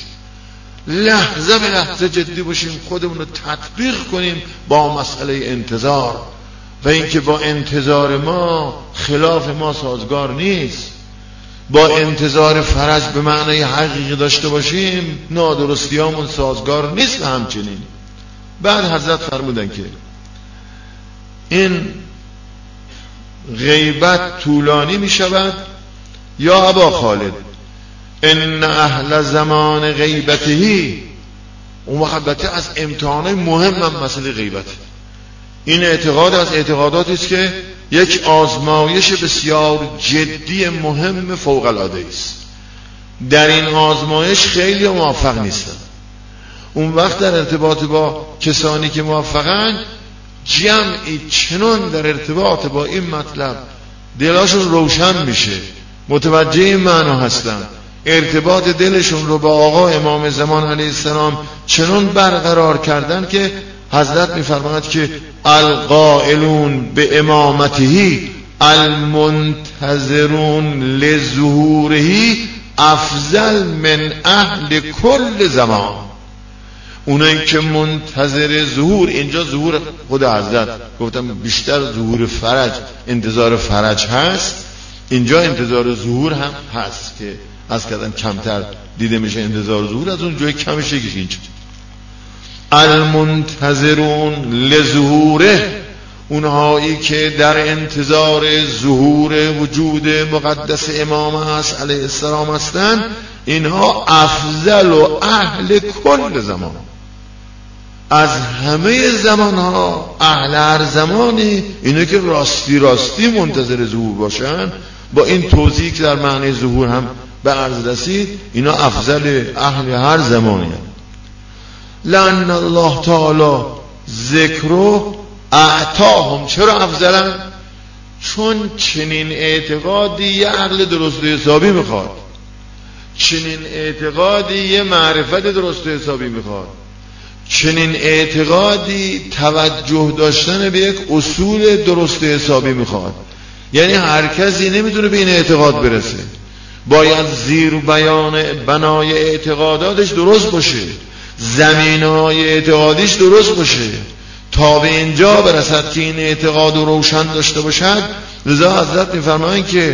لحظه به لحظه جدی باشیم، خودمون رو تطبیق کنیم با مسئله انتظار و اینکه با انتظار ما خلاف ما سازگار نیست. با انتظار فرج به معنی حقیقی داشته باشیم نادرستیامون سازگار نیست. همچنین بعد حضرت فرمودن که این غیبت طولانی می شود یا ابا خالد ان اهل زمان غیبتهی. اون وقت از امتحانات مهم هم مسئله غیبت. این اعتقاد از اعتقاداتی است که یک آزمایش بسیار جدی مهم فوق العاده است. در این آزمایش خیلی موفق نیستن. اون وقت در ارتباط با کسانی که موفقن جمعی چنان در ارتباط با این مطلب دلاشون روشن میشه، متوجه این معنا هستن، ارتباط دلشون رو با آقا امام زمان علیه السلام چنان برقرار کردن که حضرت میفرماید که القائلون به امامتهی المنتظرون لظهورهی افضل من اهل کل زمان. اونایی که منتظر ظهور، اینجا ظهور خود حضرت گفتم بیشتر ظهور فرج، انتظار فرج هست، اینجا انتظار ظهور هم هست که از کردن کمتر دیده میشه انتظار ظهور، از اون جای کمشه که اینجا المنتظرون لظهوره، اونهایی که در انتظار ظهور وجود مقدس امام هست علیه السلام هستند، اینها افضل و اهل کل زمان، از همه زمان ها اهل هر زمانی اینه که راستی منتظر ظهور باشن. با این توضیح که در معنی ظهور هم به عرض رسید، اینا افضل اهل هر زمانی هم. لعن الله تعالی ذکرو اعطاهم. چرا افضلن؟ چون چنین اعتقادی یه عقل درست و حسابی میخواد، چنین اعتقادی یه معرفت درست و حسابی میخواد، چنین اعتقادی توجه داشتن به یک اصول درست و حسابی میخواد. یعنی هر کسی نمیتونه به این اعتقاد برسه، باید زیر بیان بنای اعتقاداتش درست باشه، زمینهای اعتقادیش درست باشه تا به اینجا برسد که این اعتقاد رو روشن داشته باشد. لذا حضرت میفرمایند که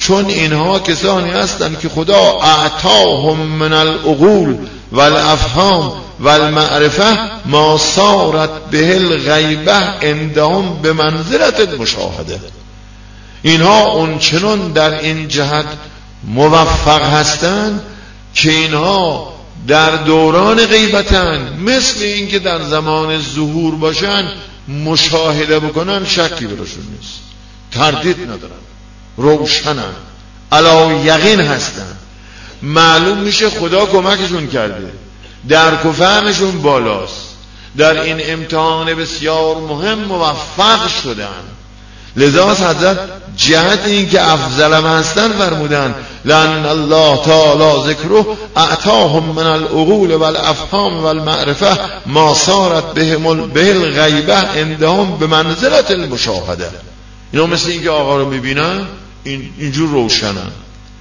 چون اینها کسانی هستند که خدا اعطاهم من العقول والافهام والمعرفه ما صارت به الغیبه عندهم به منزلت المشاهده. اینها اونچنان در این جهت موفق هستند که اینها در دوران غیبتن، مثل اینکه در زمان ظهور باشن مشاهده بکنن، شکی براشون نیست، تردید ندارن، روشنن، علی یقین هستن. معلوم میشه خدا کمکشون کرده، درک و فهمشون بالاست، در این امتحان بسیار مهم موفق شدن. لذا حضرت جهت این که افضل هستن فرمودن لأن الله تعالی ذکره اعطاهم من العقول والافهام والمعرفه ما صارت به الغیبه عندهم به منزلت المشاهده. اینا مثل این که آقا رو میبینن اینجور روشنن.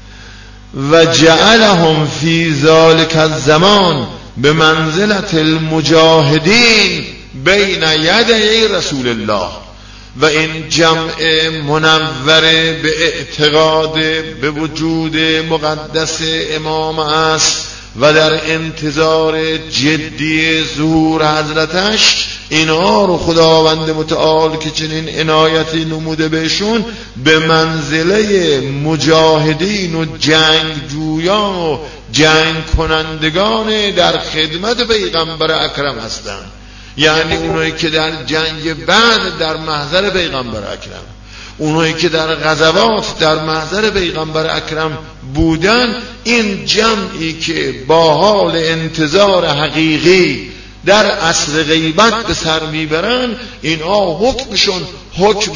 و جعلهم فی ذلک الزمان به منزلت المجاهدین بین یدی رسول الله. و این جمع منوره به اعتقاد به وجود مقدس امام است و در انتظار جدی ظهور حضرتش، اینها رو خداوند متعال که چنین عنایتی نموده بهشون به منزله مجاهدین و جنگجویان و جنگ کنندگان در خدمت پیغمبر اکرم هستند. یعنی اونایی که در جنگ بعد در محضر پیغمبر اکرم، اونایی که در غزوات در محضر پیغمبر اکرم بودن، این جمعی که با حال انتظار حقیقی در عصر غیبت به سر میبرن، اینها حکمشون حکم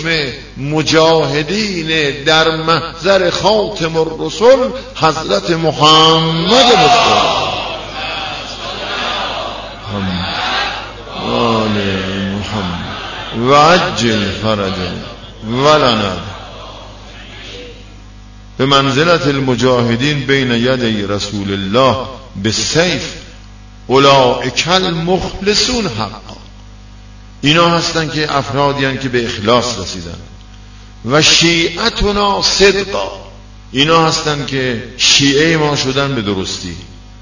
مجاهدین در محضر خاتم الرسل حضرت محمد مصطفی و عجل فرج ولنا به منزلت المجاهدین بین یدی رسول الله بالسیف اولئک المخلصون حقا. اینا هستن که افرادی هستن که به اخلاص رسیدن. و شیعتنا صدقا، اینا هستن که شیعه ما شدن به درستی.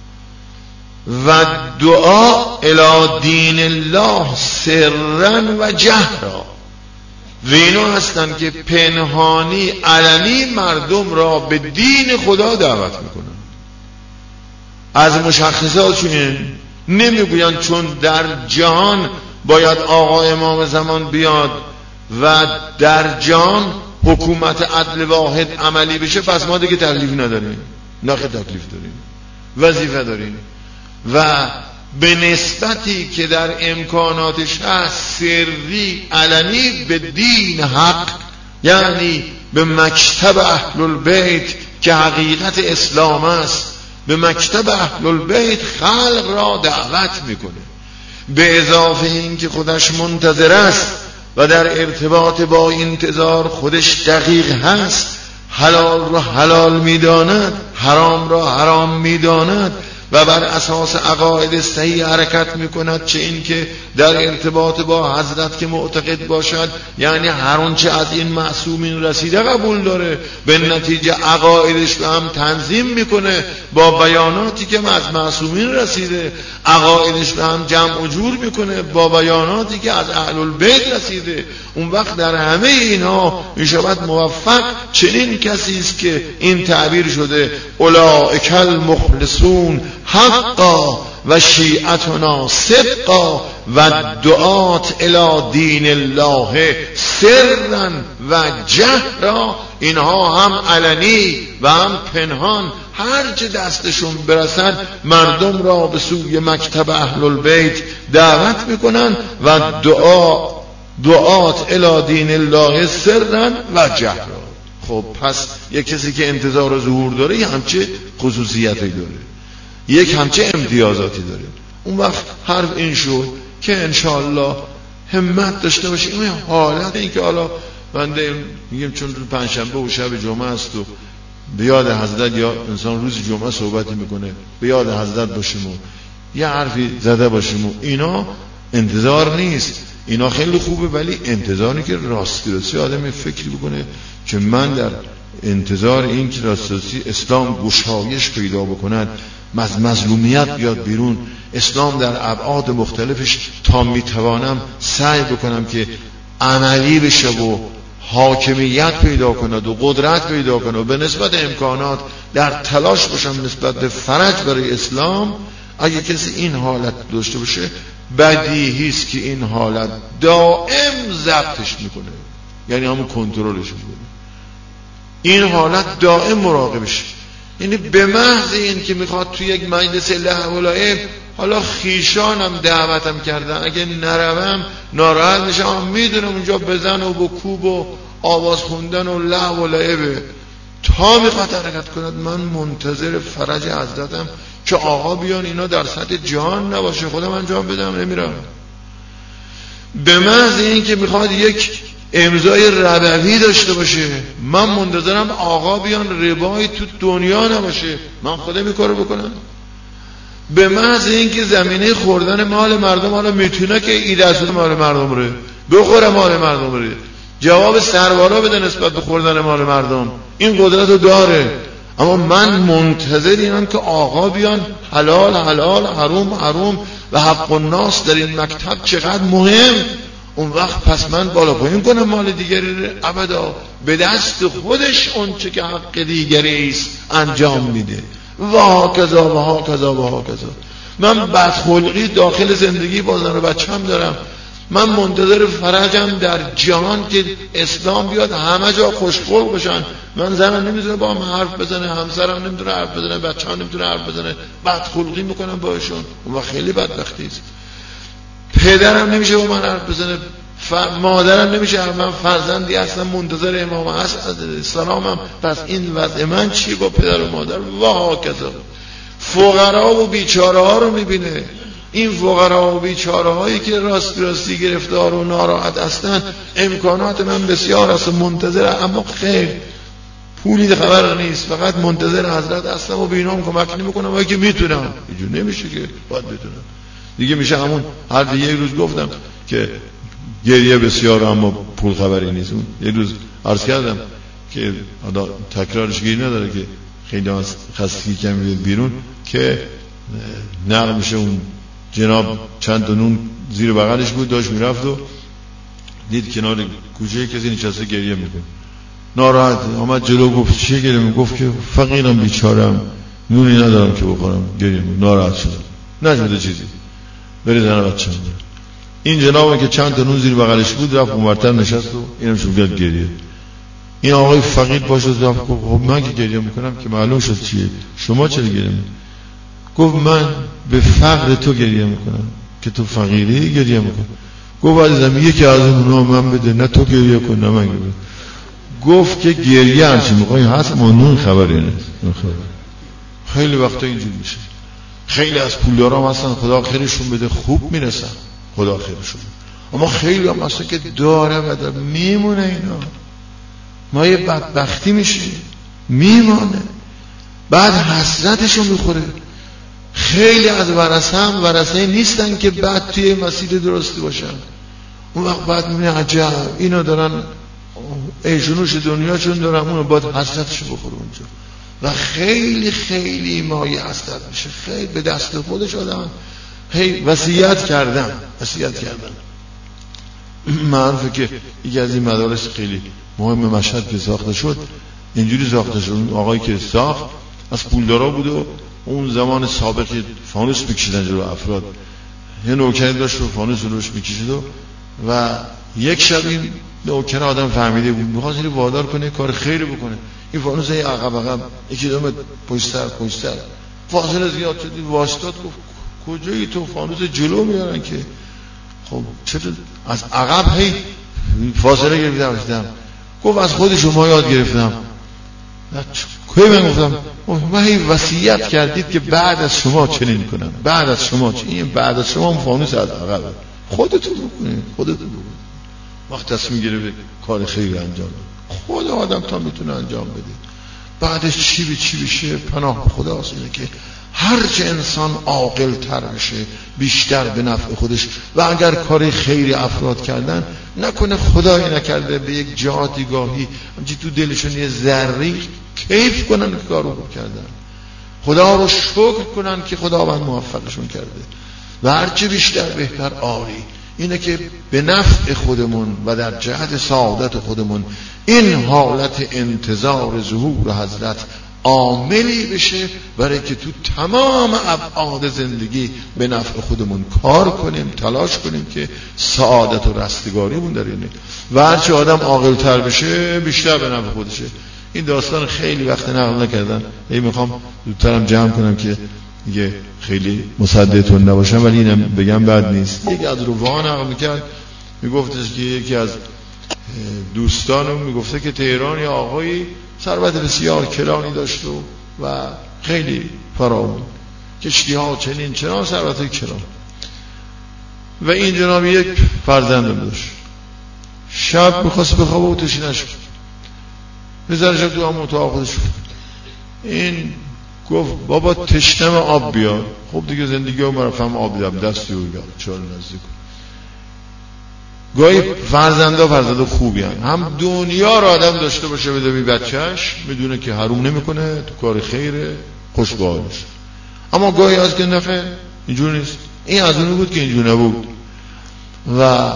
و دعا الی دین الله سرا و جهرا، و اینا هستن که پنهانی علنی مردم را به دین خدا دعوت میکنن. از مشخصاتشون نمیگوین چون در جهان باید آقا امام زمان بیاد و در جهان حکومت عدل واحد عملی بشه، پس ما دیگه تکلیف نداریم. نه تکلیف داریم، وظیفه داریم. و به نسبتی که در امکاناتش هست سری علنی به دین حق، یعنی به مکتب اهل البیت که حقیقت اسلام است، به مکتب اهل البیت خلق را دعوت میکنه. به اضافه این که خودش منتظر است و در ارتباط با انتظار خودش دقیق هست، حلال را حلال میداند، حرام را حرام میداند و بر اساس عقاید صحیح حرکت میکند. چه این که در ارتباط با حضرت که معتقد باشد، یعنی هر آنچه از این معصومین رسیده قبول داره، به نتیجه عقایدش رو هم تنظیم میکنه با بیاناتی که از معصومین رسیده، عقایدش رو هم جمع و جور میکنه با بیاناتی که از اهل البیت رسیده. اون وقت در همه اینها میشود موفق. چنین کسی است که این تعبیر شده اولئک المخلصون حقا و شیعتنا صدقا و دعات الی دین الله سرا و جهرا. اینها هم علنی و هم پنهان، هر چه دستشون برسد مردم را به سوی مکتب اهل البیت دعوت میکنن و دعات الی دین الله سرا و جهرا. خب پس یک کسی که انتظار ظهور داره یه همچه خصوصیتی داره، یک همچه امتیازاتی داره. اون وقت حرف این شد که انشاءالله همت داشته باشیم. این حالت این که حالا بنده میگم چون پنجشنبه و شب جمعه است و به یاد حضرت، یا انسان روز جمعه صحبتی میکنه به یاد حضرت باشیم و یه حرفی زده باشیم و اینا انتظار نیست. اینا خیلی خوبه، ولی انتظاری که راستی آدم فکری بکنه که من در انتظار این که راستی اسلام گشایش پیدا بکند، مظلومیت بیاد بیرون، اسلام در ابعاد مختلفش تا میتوانم سعی بکنم که عملی بشه و حاکمیت پیدا کند و قدرت پیدا کند و به نسبت امکانات در تلاش باشم نسبت به فرج برای اسلام. اگه کسی این حالت داشته باشه بدیهی است که این حالت دائم ضبطش میکنه، یعنی همون کنترلش میکنه، این حالت دائم مراقبش. یعنی به محض این که میخواد توی یک مجلس لهولائم، حالا خیشانم دعوتم کردن، اگه نروم ناراحت میشم، میدونم اونجا بزن و بکوب و آواز خوندن و لهولائمه، تا میخواد حرکت کند من منتظر فرج حضرتم که آقا بیان اینا در سطح جهان نباشه، خودم انجام بدم نمیرم. به محض این که میخواد یک امضای ربوی داشته باشه، من منتظرم آقا بیان ربایی تو دنیا نباشه، من خودم این کارو بکنم. به محض این که زمینه خوردن مال مردم، حالا میتونه که ایده از مال مردم ره بخوره، مال مردم ره جواب سروارا بده نسبت به خوردن مال مردم، این قدرت رو داره. اما من منتظر اینم که آقا بیان حلال حلال، حروم حروم و حق الناس در این مکتب چقدر مهم، اون وقت پس من بالا پایین کنم مال دیگری رو؟ ابدا، به دست خودش اون چه که حق دیگری است انجام میده. و هاکذا و هاکذا و هاکذا. من بدخلقی داخل زندگی با زن و بچه‌م دارم، من منتظر فرجم در جهان که اسلام بیاد همه جا خوشخلق بشن. من زنم نمیتونه با هم حرف بزنه، همسرم نمیتونه حرف بزنه، بچه‌ها نمیتونه حرف بزنه، بدخلقی میکنم باشون، اون خیلی بدبختی است. پدرم نمیشه با من حرف بزنه، مادرم نمیشه، من فرزندی هستم منتظر امام حسن سلامم، پس این وضع من چی با پدر و مادر؟ و هاکذا. فقرا و بیچاره ها رو میبینه، این فقرا و بیچاره هایی که راستی گرفتار و ناراحت هستن، امکانات من بسیار است و منتظر، اما خیر پولی خبر نیست، فقط منتظر حضرت هستم و به اینام کمک نمیکنم و که میتونم. اینجور نمیشه که باید بتونم دیگه. میشه همون هر یک روز گفتم که گریه بسیار اما پول خبری نیست. اون یک روز عرض کردم که تکرارش گیری نداره که خیلی از خستگی کمی بیرون که نقل میشه اون جناب چند تا نون زیر بغلش بود، داشت میرفت و دید کنار کوچه کسی نشسته گریه میکنه، ناراحت آمد جلو، گفت چیه گریه میکنه؟ گفت که فقیرم بیچارم نونی ندارم که بخورم، گریه میکنه. ناراحت شد، نشده چیزی، بری زن بچه‌م. این جنابه که چند تا نون زیر بغلش بود رفت اونورتر نشست و اینم شروع کرد گریه. این آقای فقیر پاشد رفت گفت خب من که گریه میکنم که معلوم شد چیه، شما چرا گریه میکنید؟ گفت من به فقر تو گریه میکنم که تو فقیری گریه میکنم. گفت عزیزم یکی از اونها من بده، نه تو گریه کن نه من گریه. گفت که گریه هرچی میخوایی هست، ما نون خبری نیست. خیلی وقتا اینجور میشه. خیلی از پولدارام هستن خدا خیرشون بده خوب میرسن، خدا خیرشون، اما خیلی هم هستن که داره و داره میمونه، اینا ما یه بدبختی میشه میمانه، بعد حسرتشون میخوره. خیلی از ورثه نیستن که بعد توی مسیر درستی باشن، اون وقت بعد میبینه عجب اینا دارن ایشونوش دنیاشون دارن، اونو باید حسرتشو بخوره اونجا و خیلی خیلی مایه حسرت میشه. خیلی به دست خودش آدم هی وصیت کردن. معروفه که یکی از این مدارس خیلی مهم مشهد که ساخته شد اینجوری ساخته شد، اون آقایی که ساخت از پولدارا بود و اون زمان سابق فانوس میکشیدن جلو افراد، یه نوکری داشت و فانوس روش میکشید و یک شب این نوکر آدم فهمیده بود میخواست اینو وادار کنه کار خیری بکنه، این فانوس هی عقب یکی دوم پشت‌تر فاصله زیاد شد، واسطات گفت کجایی تو؟ فانوس جلو میارن که. خب چرا از عقب هی فاصله گرفتم؟ گفت از خود شما یاد گرفتم. کی من گفتم من هی وصیت کردید که بعد از شما چنین کنم، بعد از شما این بعد از شما فانوس از عقب خودتون بکنید. وقت تصمیم گیره به کار خیلی انجام خود آدم تا میتونه انجام بده، بعدش چی بشه پناه خداست. اینه که هرچه انسان عاقل تر بشه بیشتر به نفع خودش، و اگر کار خیری افراد کردن نکنه خدای نکرده به یک جهاتی گاهی همچی تو دلشون یه ذره کیف کنن که کارو کردن، خدا رو شکر کنن که خداوند موفقشون کرده، و هرچه بیشتر بهتر. آری اینه که به نفع خودمون و در جهت سعادت خودمون این حالت انتظار ظهور حضرت عاملی بشه برای که تو تمام ابعاد زندگی به نفع خودمون کار کنیم، تلاش کنیم که سعادت و رستگاریمون در اینه. و هرچه آدم عاقل‌تر بشه بیشتر به نفع خودشه. این داستان خیلی وقت نقل نکردن، میخوام زودترم جمع کنم که دیگه خیلی مصدقتون نباشم، ولی اینم بگم بد نیست. یکی از روان نقل میکرد، میگفتش که یکی از دوستانم میگفته که تهران یا آقایی ثروت بسیار کلانی داشت و خیلی فراوان، کشتی ها چنین چنان ثروت کلان، و این جناب یک فرزند داشت. شب میخواست بخوابه و توشی نشد، بذاره شب تو هم اتاق خودش. این گفت بابا تشنم آب بیار. خب دیگه زندگی رو مرفهم آب بیدم دستی رو بیار چهار نزدیک. گاهی فرزنده خوبی هم دنیا را آدم داشته باشه بده بی بچهش، میدونه که حروم نمیکنه، تو کار خیره، خوشبالش. اما گاهی از که نفع اینجور نیست. این از اونه بود که اینجور نبود و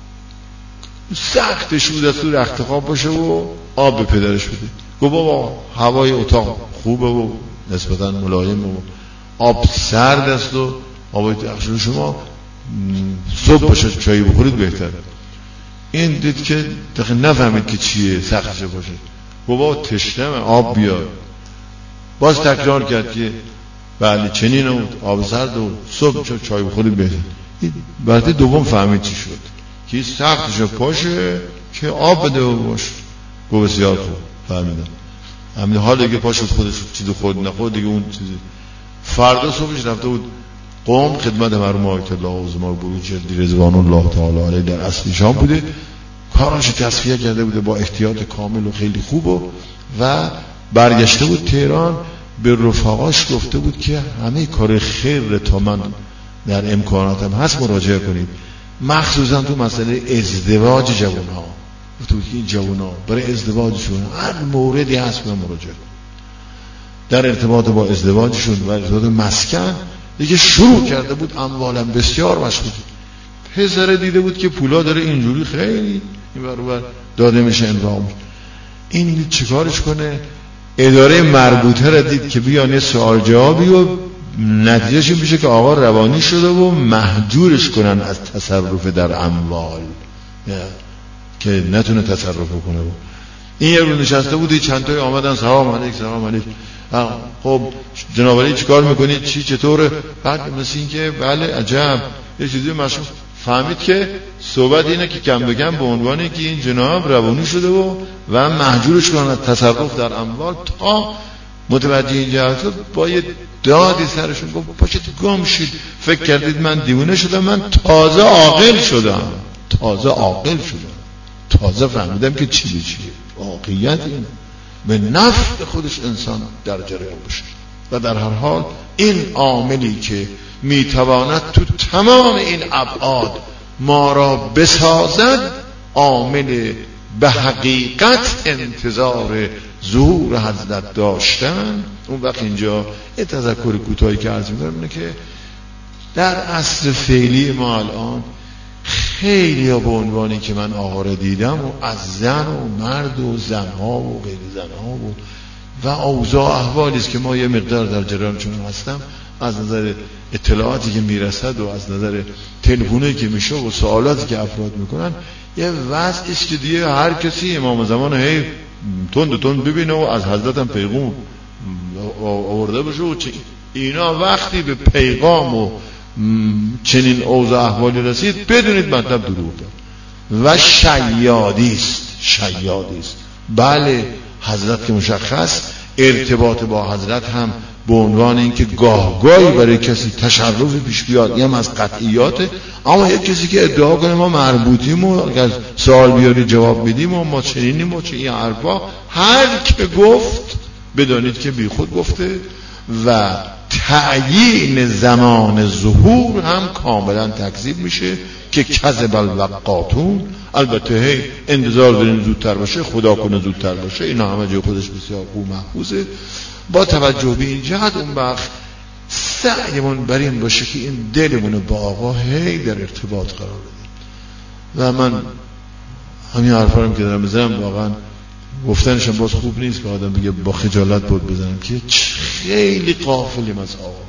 سختش بود از تو رخت خواب باشه و آب به پدرش بده. گفت بابا هوای اتاق خوبه و نسبتا ملایم و آب سرد است و آبای تخشون شما صبح باشه چایی بخورید بهتره. این دید که دقیقا نفهمید که چیه سختش باشه. بابا تشنمه آب بیار. باز تکرار کرد که بله چنین و آب سرد و صبح چای بخورید بهتره. برای دوم فهمید چی شد که سختش پاشه که آب بده و باشه. گفت بسیار خوب فهمیدم. همین حال دیگه پاشد خودش چیزی خود نخورد دیگه اون چیزی. فردا صبحش رفته بود قم خدمت مرحوم آیت الله عظما بروجردی رضوان الله تعالی علیه در اصل شام بوده، کارش تصفیه کرده بوده با احتیاط کامل و خیلی خوب و برگشته بود تهران. به رفقاش گفته بود که همه کار خیر تا من در امکاناتم هست مراجعه کنید، مخصوصا تو مسئله ازدواج جوان‌ها. تو این جوان‌ها برای ازدواجشون هر موردی هست به مراجعه کنید. در ارتباط با ازدواجشون و ارتباط مسکن دیگه شروع کرده بود اموالا بسیار مشغول. پسر دیده بود که پولا داره اینجوری خیلی این برابر داده میشه انفاق میشه. این چیکارش کنه؟ اداره مربوطه را دید که بیان یه سوال جوابی و نتیجهش این میشه که آقا روانی شده و محجورش کنن از تصرف در اموال که نتونه تصرف کنه. این یه رو نشسته بودی چند تایی آمدن سلام علیک سلام علیک. خب جناب علی چیکار میکنید؟ چطوره؟ بعد مثل این که بله عجب یه چیزی مشهور فهمید که صحبت اینه که کم بگم به عنوانی که این جناب روانی شده و محجورش کنن از تصرف در اموال. تا متوجه این جهت شد با یه دادی سرشون گفت پاشید گم شید، فکر کردید من دیوونه شدم؟ من تازه عاقل شدم، تازه فهمیدم که چیه واقعیت اینه به نفع خودش انسان در جریان باشه. و در هر حال این عاملی که میتواند تو تمام این ابعاد ما را بسازد، عامل به حقیقت انتظار ظهور حضرت داشتن. اون وقت اینجا یه تذکر کوتاهی که عرض می‌کنم اینه که در عصر فعلی ما الان خیلی ها به عنوانی که من آقا را دیدم و از زن و مرد و زنها و غیر زنها و اوضاع احوالی است که ما یه مقدار در جریانشون هستم، از نظر اطلاعاتی که میرسد و از نظر تلفنی که میشه و سوالاتی که افراد میکنن، یه وضعی است که دیگه هر کسی امام زمان هی تند ببینه و از حضرت هم پیغام آورده باشه و اینا وقتی به پیغام و چنین اوضاع احوالی رسید بدونید مطلب دروغ و شیادی است. بله حضرت که مشخص ارتباط با حضرت هم به عنوان اینکه گاهی برای کسی تشرف پیش بیاد هم از قطعیاته، اما یک کسی که ادعا کنه ما مربوطیم و اگر سوال بیاری جواب میدیم و ما چنینیم و چنین حرفا، هر که گفت بدانید که بی خود گفته و تعیین زمان ظهور هم کاملا تکذیب میشه که کذب الوقاتون. البته انتظار دارین زودتر باشه، خدا کنه زودتر باشه، اینا همه جای خودش بسیار خوب محفوظه. با توجه به این جهت اون وقت سعیمون بر این باشه که این دلمون با آقا هی در ارتباط قرار بدیم. و من همین حرفا رو که دارم بزنم واقعا گفتنشم باز خوب نیست که آدم بگه با خجالت بود بزنم که خیلی غافلیم از آقا.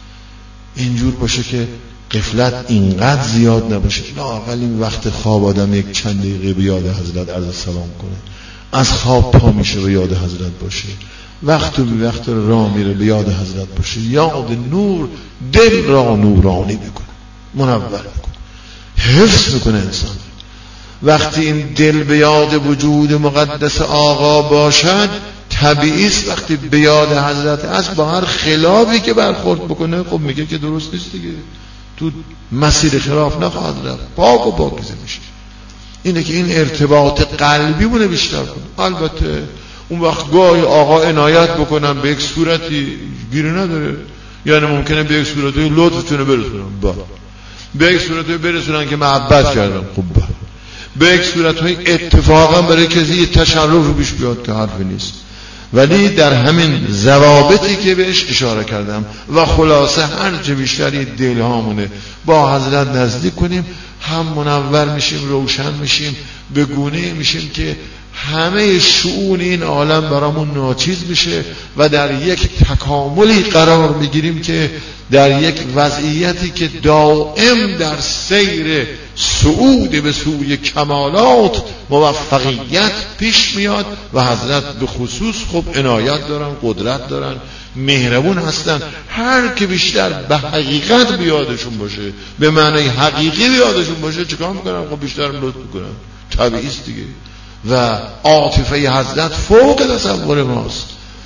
اینجور باشه که غفلت اینقدر زیاد نباشه، لااقل این وقت خواب آدم یک چند دقیقه به یاد حضرت عرض سلام کنه، از خواب پا میشه به یاد حضرت باشه، وقت به وقت راه میره به یاد حضرت باشه. یاد نور دل را نورانی میکنه، منور میکنه، حفظ میکنه انسان. وقتی این دل به یاد وجود مقدس آقا باشد، طبیعی است وقتی به یاد حضرت است با هر خلافی که برخورد بکنه خب میگه که درست نیست دیگه، تو مسیر خلاف نخواهد رفت، پاک و پاکیزه میشه. اینه که این ارتباط قلبی مونه بیشتر کنه. البته اون وقت گاهی آقا عنایت بکنن به یک صورتی گیری نداره، یعنی ممکنه به یک صورتی لطفتونه برسونن، به یک صورتی برسونن که محبت کردن، خوب به یک صورتهای اتفاقا برای کسی تشرف پیش بیاد که حرفی نیست. ولی در همین ضوابطی که بهش اشاره کردم و خلاصه هر چه بیشتری دل هامونه با حضرت نزدیک کنیم، هم منور میشیم، روشن میشیم، به گونه میشیم که همه شؤون این عالم برامون ناچیز میشه و در یک تکاملی قرار میگیریم که در یک وضعیتی که دائم در سیر صعود به سوی کمالات موفقیت پیش میاد و حضرت به خصوص خب عنایت دارن، قدرت دارن، مهربون هستن. هر که بیشتر به حقیقت بیادشون باشه، به معنی حقیقی بیادشون باشه، چیکار میکنن؟ خب بیشتر لطف میکنن، طبیعی است دیگه. و عاطفه حضرت فوق تصور ماست.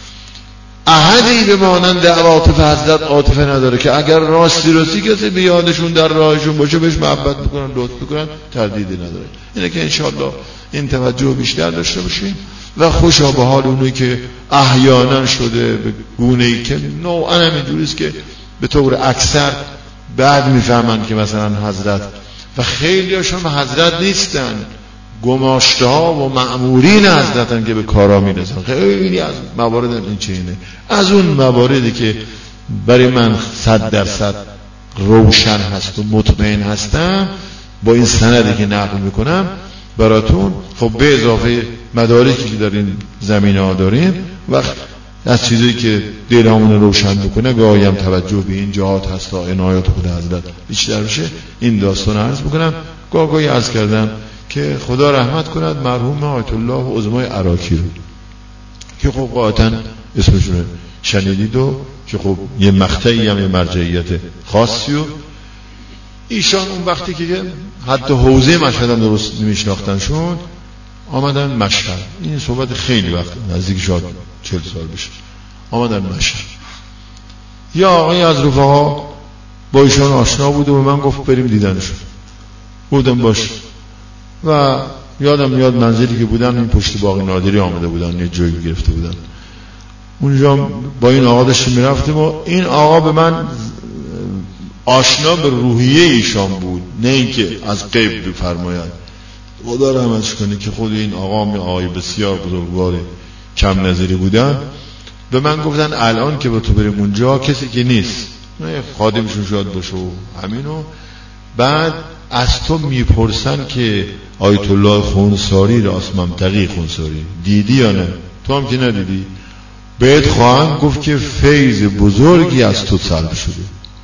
احدی به مانند عواطف حضرت عاطفه نداره که اگر راستی کسی به یادشون در راهشون باشه بهش محبت میکنن، لطف میکنن، تردیدی نداره. اینه که انشاءالله این توجه بیشتر داشته باشیم و خوشا به حال اونی که احیانا شده به گونه‌ای که نوعا همینجوری است که به طور اکثر بعد میفهمن که مثلا حضرت و خیلی هاشون حضرت نیستن، گماشته ها و مأمورین حضرتن که به کارا میرسن. خیلی از موارد این چینه، از اون مواردی که برای من 100% روشن هست و مطمئن هستم با این سندی که نقل میکنم براتون، خب به اضافه مدارکی که در این زمینه ها داریم و از چیزی که دلمون روشن میکنه گاهی هم توجه به این جهات هست تا عنایات خود حضرت بیشتر بشه. این داستان عرض میکنم. گاهی عرض کردم که خدا رحمت کند مرحوم آیت الله عظمای عراقی رو که خب قاطعا اسمشون شنیدید و که خب یه مقطعی هم یه مرجعیت خاصی و ایشان اون وقتی که حتی حوزه مشهد هم درست نمیشناختنشون آمدن مشهد. این صحبت خیلی وقت نزدیک شاید 40 سال بشه. آمدن مشهد، یا آقای از رفقا با ایشان آشنا بود و من گفت بریم دیدنشون. بودم باش و یادم میاد منزلی که بودن این پشت باغ نادری آمده بودن، یه جایی گرفته بودن اونجا. با این آقا داشتیم میرفتیم و این آقا به من آشنا به روحیه ایشان بود، نه اینکه از غیب بفرماید. خدا رحمتش کنه که خود این آقای بسیار بزرگوار کم نظری بودن. به من گفتن الان که با تو بریم اونجا کسی که نیست، خادمشون شاید باشه و همینو. بعد از تو میپرسن که آیت الله خونساری راست منطقی خونساری دیدی یا نه؟ تو هم که ندیدی. بهت خواهم گفت که فیض بزرگی از تو سلب شده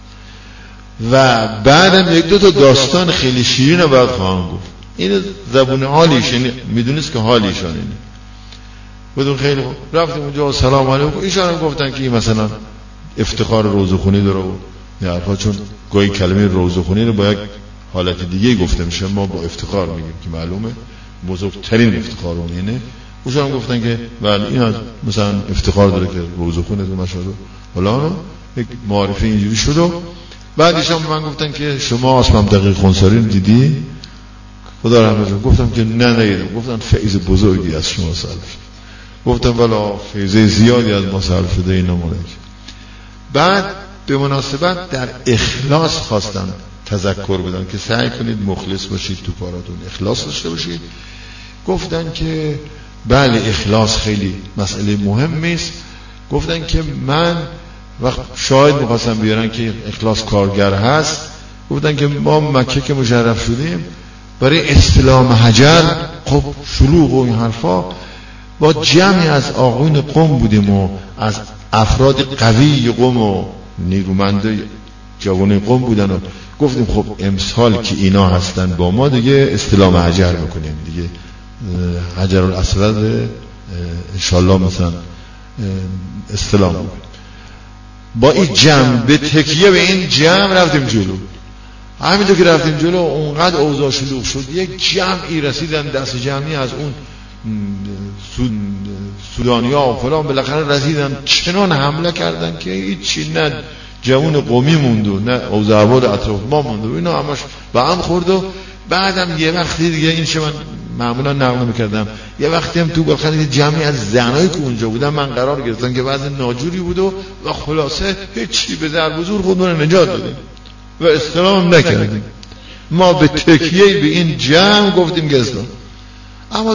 و بعدم یک دو تا داستان خیلی شیرین رو باید خواهم گفت. این زبون حالیش، یعنی میدونست که حالیشان اینه. بدون خیلی خوب رفتیم اونجا و سلام علیکم. ایشان هم گفتن که مثلا افتخار روزخونی داره و نه، چون گاهی کلمه روزخونی رو با یک حالت دیگه گفته میشه، ما با افتخار میگیم که معلومه بزرگترین افتخار اونه. اوشون هم گفتن که بله این از مثلا افتخار داره که روزخونه تو مشهد. حالا یک معرفی اینجوری شد و بعد ایشان من گفتن که شما اسمم دقیق خونساری رو دیدی؟ خدا رحمتش کنه. گفتم که نه ندیدم. گفتن فیض بزرگی از شما سلب شد. گفتم والا فیض زیادی از ما سلب شده اینا مالک. بعد به مناسبت در اخلاص خواستن تذکر بدن که سعی کنید مخلص باشید، تو کاراتون اخلاص داشته باشید. گفتن که بله اخلاص خیلی مسئله مهمی است. گفتن که من وقت شاهد می‌خواستم بیارن که اخلاص کارگر هست. گفتن که ما مکه که مشرف شدیم برای استلام حجر، خب شلوغ و این حرفا، با جمعی از آقایون قم بودیم و از افراد قوی قم و نیرومند جوان قم بودن و گفتیم خب امسال که اینا هستن با ما دیگه استلام حجر میکنیم دیگه، حجر الاسود انشالله مثلا استلام میکنیم. با این جمع به تکیه به این جمع رفتیم جلو. همینطور که رفتیم جلو اونقدر اوضاع شلوغ شد، یک جمعی رسیدن، دست جمعی از اون سودانیا و فلان بالاخره رسیدن، چنان حمله کردن که هیچی، نه جوان قومی موند و نه اوضاع احوال اطراف ما موند و اینا همش به هم خورد. و بعدم یه وقتی دیگه این من معمولا نقل میکردم، یه وقتی هم تو بالاخره جمعی از زنایی که اونجا بودن من قرار گرفتن که وضع ناجوری بود و خلاصه هیچی به ضرب و زور خودمون نجات دادیم و استلام نکردیم. ما به تکیه به این جمع گفتیم که اسلام. اما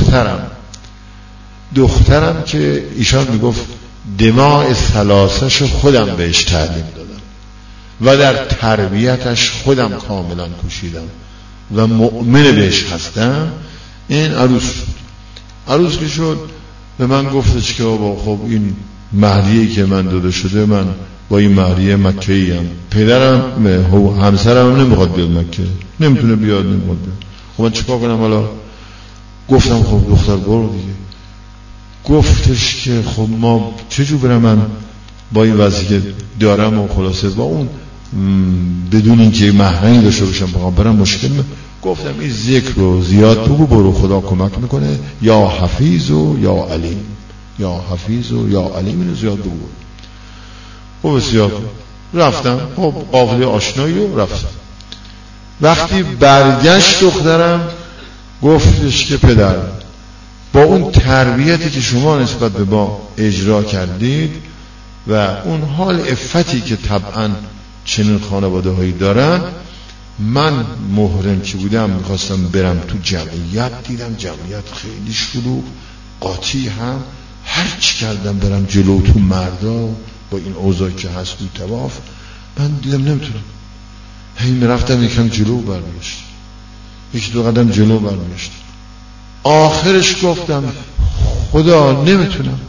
دخترم که ایشان میگفت دماء ثلاثه‌شو خودم بهش تعلیم دادم و در تربیتش خودم کاملا کوشیدم و مؤمن بهش هستم. این عروس که شد به من گفتش که بابا خب این مهریه‌ای که من داده شده، من با این مهریه مکه‌ای ام، پدرم همسرم نمیخواد بیاد مکه، نمیتونه بیاد، نمیخواد بیاد. خب من چیکار کنم حالا؟ گفتم خب دختر برو دیگه. گفتش که خب ما چجور برم من با این وضعی که دارم و خلاصه با اون بدون اینکه محرمی داشته باشم بخوام برم مشکل گفتم این ذکر رو زیاد بگو، برو خدا کمک میکنه، یا حفیظ و یا علیم، یا حفیظ و یا علیم، اینو زیاد بگو. خب زیاد رفتم، خب قافله آشنایی رو رفتم. وقتی برگشت دخترم گفتش که پدر با اون تربیتی که شما نسبت به ما اجرا کردید و اون حال عفتی که طبعا چنین خانواده هایی دارن، من محرم که بودم میخواستم برم تو جمعیت، دیدم جمعیت خیلی شلوغ قاطی، هم هر چی کردم برم جلو تو مردا با این اوضاعی که هست تو طواف، من دیدم نمیتونم. هی میرفتم یکم جلو برمیگشت، یکی دو قدم جلو برمیگشت. آخرش گفتم خدا نمیتونم،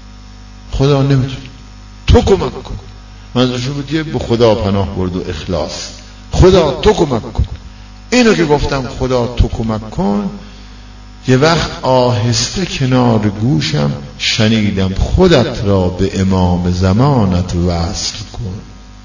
تو کمک کن. منظورش بود که به خدا پناه برد و اخلاص، خدا تو کمک کن. اینو که گفتم خدا تو کمک کن، یه وقت آهسته کنار گوشم شنیدم خودت را به امام زمانت وصل کن،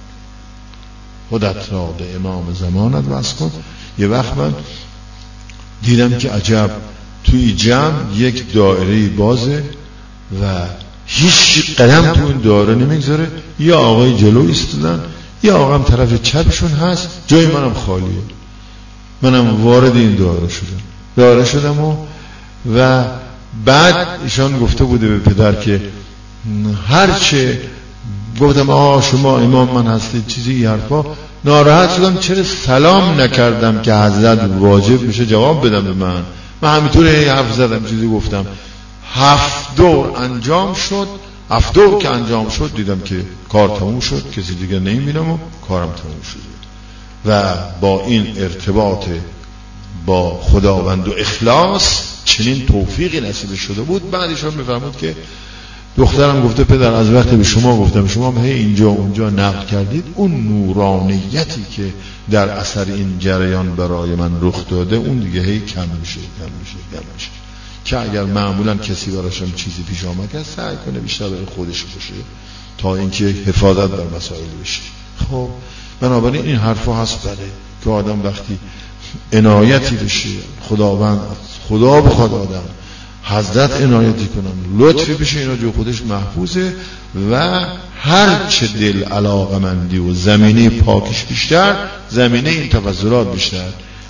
خودت را به امام زمانت وصل کن. یه وقت من دیدم که عجب، توی جمع یک دایره بازه و هیچ قدم تو این دایره نمیگذاره. یا آقای جلو ایستادن، یا آقام طرف چپشون هست، جای منم خالیه. منم وارد این دایره شدم و بعد ایشان گفته بوده به پدر که هرچه گفتم شما امام من هستید چیزی حرفا، ناراحت شدم چرا سلام نکردم که حضرت واجب میشه جواب بدم به من همینطور حرف زدم، چیزی گفتم. 7 دور انجام شد. 7 دور که انجام شد دیدم که کار تموم شد، کسی دیگه نمیبینم و کارم تموم شد. و با این ارتباط با خداوند و اخلاص چنین توفیقی نصیب شده بود. بعدش میفرمود که دخترم گفته پدر از وقتی به شما گفتم شما هی اینجا اونجا نقل کردید، اون نورانیتی که در اثر این جریان برای من رخ داده اون دیگه هی کم میشه که اگر معمولا کسی براشم چیزی پیش آمد سعی کنه بیشتر برای خودش باشه تا اینکه حفاظت بر مسائل بشه. خب بنابراین این حرفا هست بله که آدم وقتی عنایتی بشه، خداوند خدا بخواد آدم حضرت عنایتی کنن، لطفی بشه، اینا جو خودش محفوظه و هر چه دل علاقمندی و زمینه پاکش بیشتر، زمینه این تفضلات بیشتر.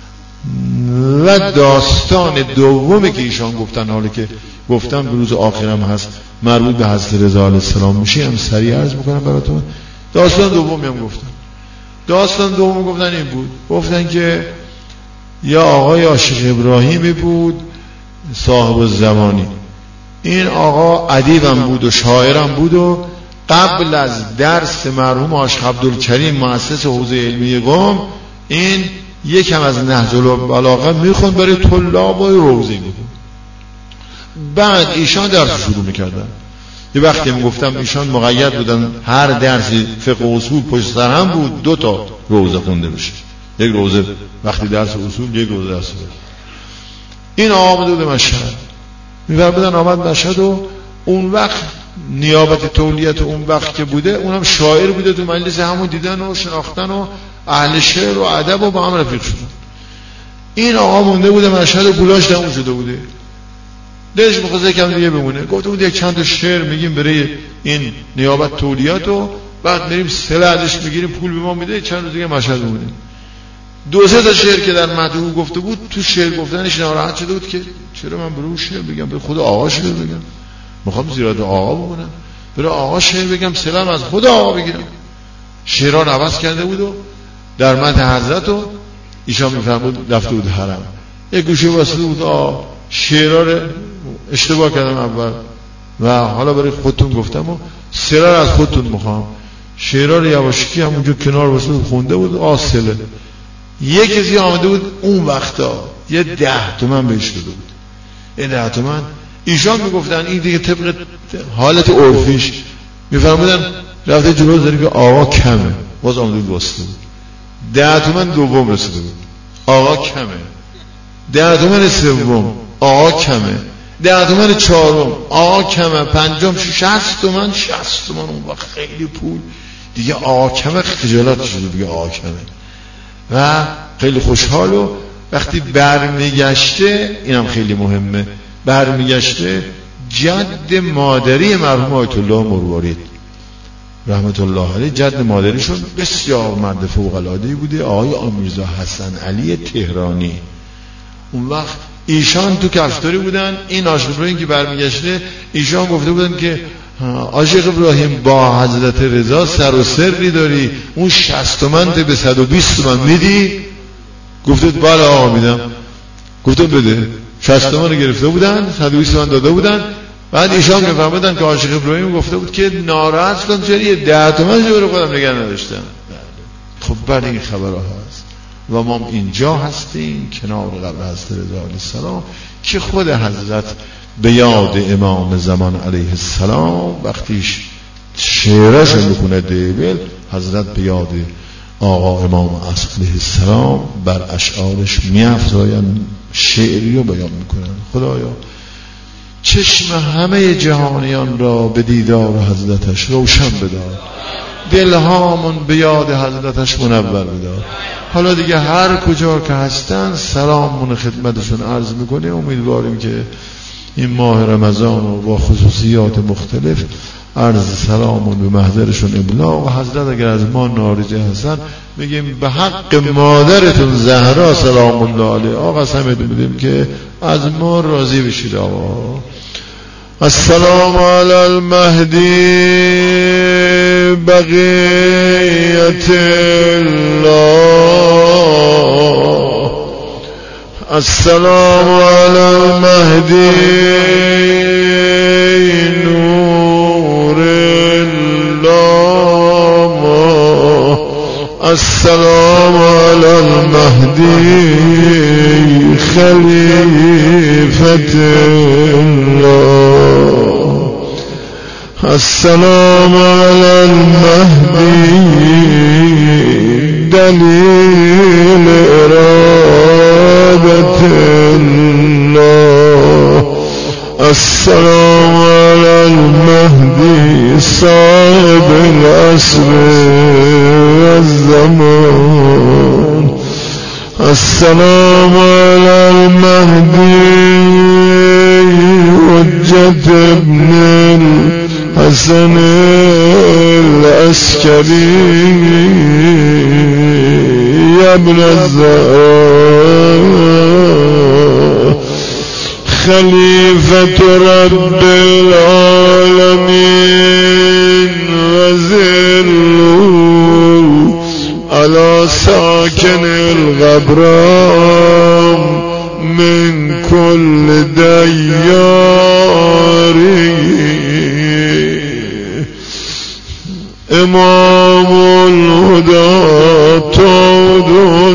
و داستان دومی که ایشان گفتن، حالا که گفتم به روز آخرم هست، مربوط به حضرت رضا علیه السلام میشه، هم سریع عرض میکنم براتون داستان دومی هم گفتن. داستان دوم گفتن این بود، گفتن که یا آقای عاشق ابراهیمی بود صاحب الزمانی. این آقا ادیبم بود و شاعرم بود و قبل از درس مرحوم عاشق عبدالکریم مؤسس حوزه علمی قم این یکم از نهج البلاغه میخوند برای طلاب و روزه میخوند. بعد ایشان درس شروع میکردن. یه وقتی میگفتم ایشان مقید بودن هر درسی فقه و اصول پشت سر هم بود 2 تا روزه خونده بشه. یک روزه وقتی درس اصول، یک روزه درس فقه. این آمده بود مشهد، میفرمودن آمد مشهد و اون وقت نیابت تولیت اون وقت که بوده اونم شاعر بوده، تو مجلس همون دیدن و شناختن و اهل شعر و ادب و با هم رفیق شدن. این آقا مونده بوده مشهد و گولاش تموم شده بوده، دلش می‌خواد یکم دیگه بمونه. گفته بود یک چند تا شعر میگیم برای این نیابت تولیت و بعد میریم سله ازش میگیریم پول به ما میده، چند روز دیگه مشهد بمونه. 2-3 تا شعر که در مدعو گفته بود تو شعر گفتنش ناراحت شده بود که چرا من برای شعر بگم، به خود آقا شعر بگم، میخوام زیارت آقا بکنم، برای آقا شعر بگم سلام از خود آقا بگیرم. شعران عوض کرده بود و در مدح حضرت و ایشان میفرمود رفته بود حرم، یک گوشه واسطه بود شعرها رو اشتباه کردم اول و حالا برای خودتون گفتم و سلام از خودتون میخوام. شعرها رو یواشکی همونجور کنار واسطه خونده بود آسله. یک کسی آمده بود اون وقتا یه 10 تومن بهش داده بود، این 10 تومن ایشان میگفتن این دیگه طبق حالت عرفیش میفرمودن رفته جلو داری که آقا کمه، باز آمده بود واسطه بود 10 تومن دوم رسیده بود آقا کمه، 10 تومن سوم آقا کمه، 10 تومن چهارم آقا کمه، پنجم 60 تومن 60 تومن اون وقت خیلی پول دیگه آقا کمه، خجالت شده دیگه آقا کمه و خیلی خوشحال. و وقتی برمیگشته اینم خیلی مهمه، برمیگشته جد مادری مرحوم آیت الله مروارید رحمت الله علیه، جد مادریشون بسیار مرد فوق العاده بوده، آقای آمیرزا حسن علی تهرانی. اون وقت ایشان تو کفتاری بودن، این عاشق ابراهیم که برمیگشته ایشان گفته بودن که عاشق ابراهیم با حضرت رضا سر و سری داری، اون 60 تومن به 120 تومن میدی؟ گفته بله آقا میدم. گفته بده. 60 تومن گرفته بودن، 120 تومن داده بودن. بعد ایشان میفهمیدن که عاشق ابراهیم گفته بود که ناراحت شدم چرا یه 10 تومن جو رو خودم نگه نداشتم. خب بعد این خبرها هست و ما اینجا هستیم کنار قبر حضرت رضا علیه السلام که خود حضرت به یاد امام زمان علیه السلام وقتی شعرش میکنه دیبل، حضرت به یاد آقا امام اصل علیه السلام بر اشعارش میافزاین، شعری رو بیان میکنن. خدایا چشم همه جهانیان را به دیدار حضرتش روشن بدار، دلهامون به یاد حضرتش منور بدار. حالا دیگه هر کجا که هستن سلاممون خدمتشون عرض میکنیم. امیدواریم که این ماه رمضان و با خصوصیات مختلف عرض سلامون به محضرشون ابلاغ. و حضرت اگر از ما نارضی هستن بگیم به حق مادرتون زهرا سلام الله علیها آقا قسم میدیم که از ما راضی بشید. آقا السلام علی المهدی بقیت الله، السلام علی المهدی نور الله، السلام علی المهدی خلیفة الله، السلام علی المهدی دلیل ارادة الله، السلام علی المهدی صاحب العصر والزمان، السلام علی المهدی حجة ابن الحسن العسكري يا ابن الزهراء خليفة رب العالمين وزير الأبرام من كل دياري امام الهدى طود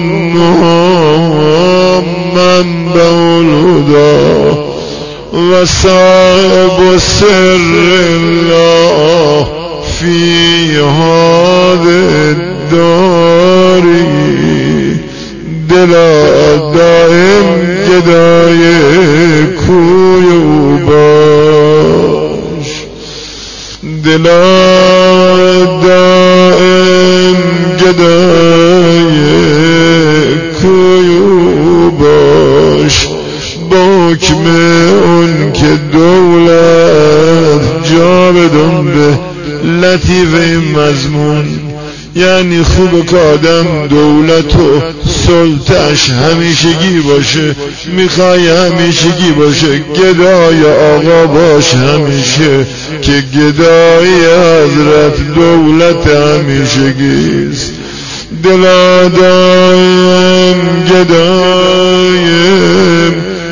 النهى منبع الهدى وصاحب سر الله في هذا الدار دلا دائم گدای کوی و باش دلا دائم گدای کوی و باش با حکم اون که دولت جاودان به لطیف این مضمون یعنی خوب که آدم دولت و سلطش همیشگی باشه میخوای همیشگی باشه گدای آقا باش همیشه که گدای حضرت دولت همیشگیست دلا دایم گدایم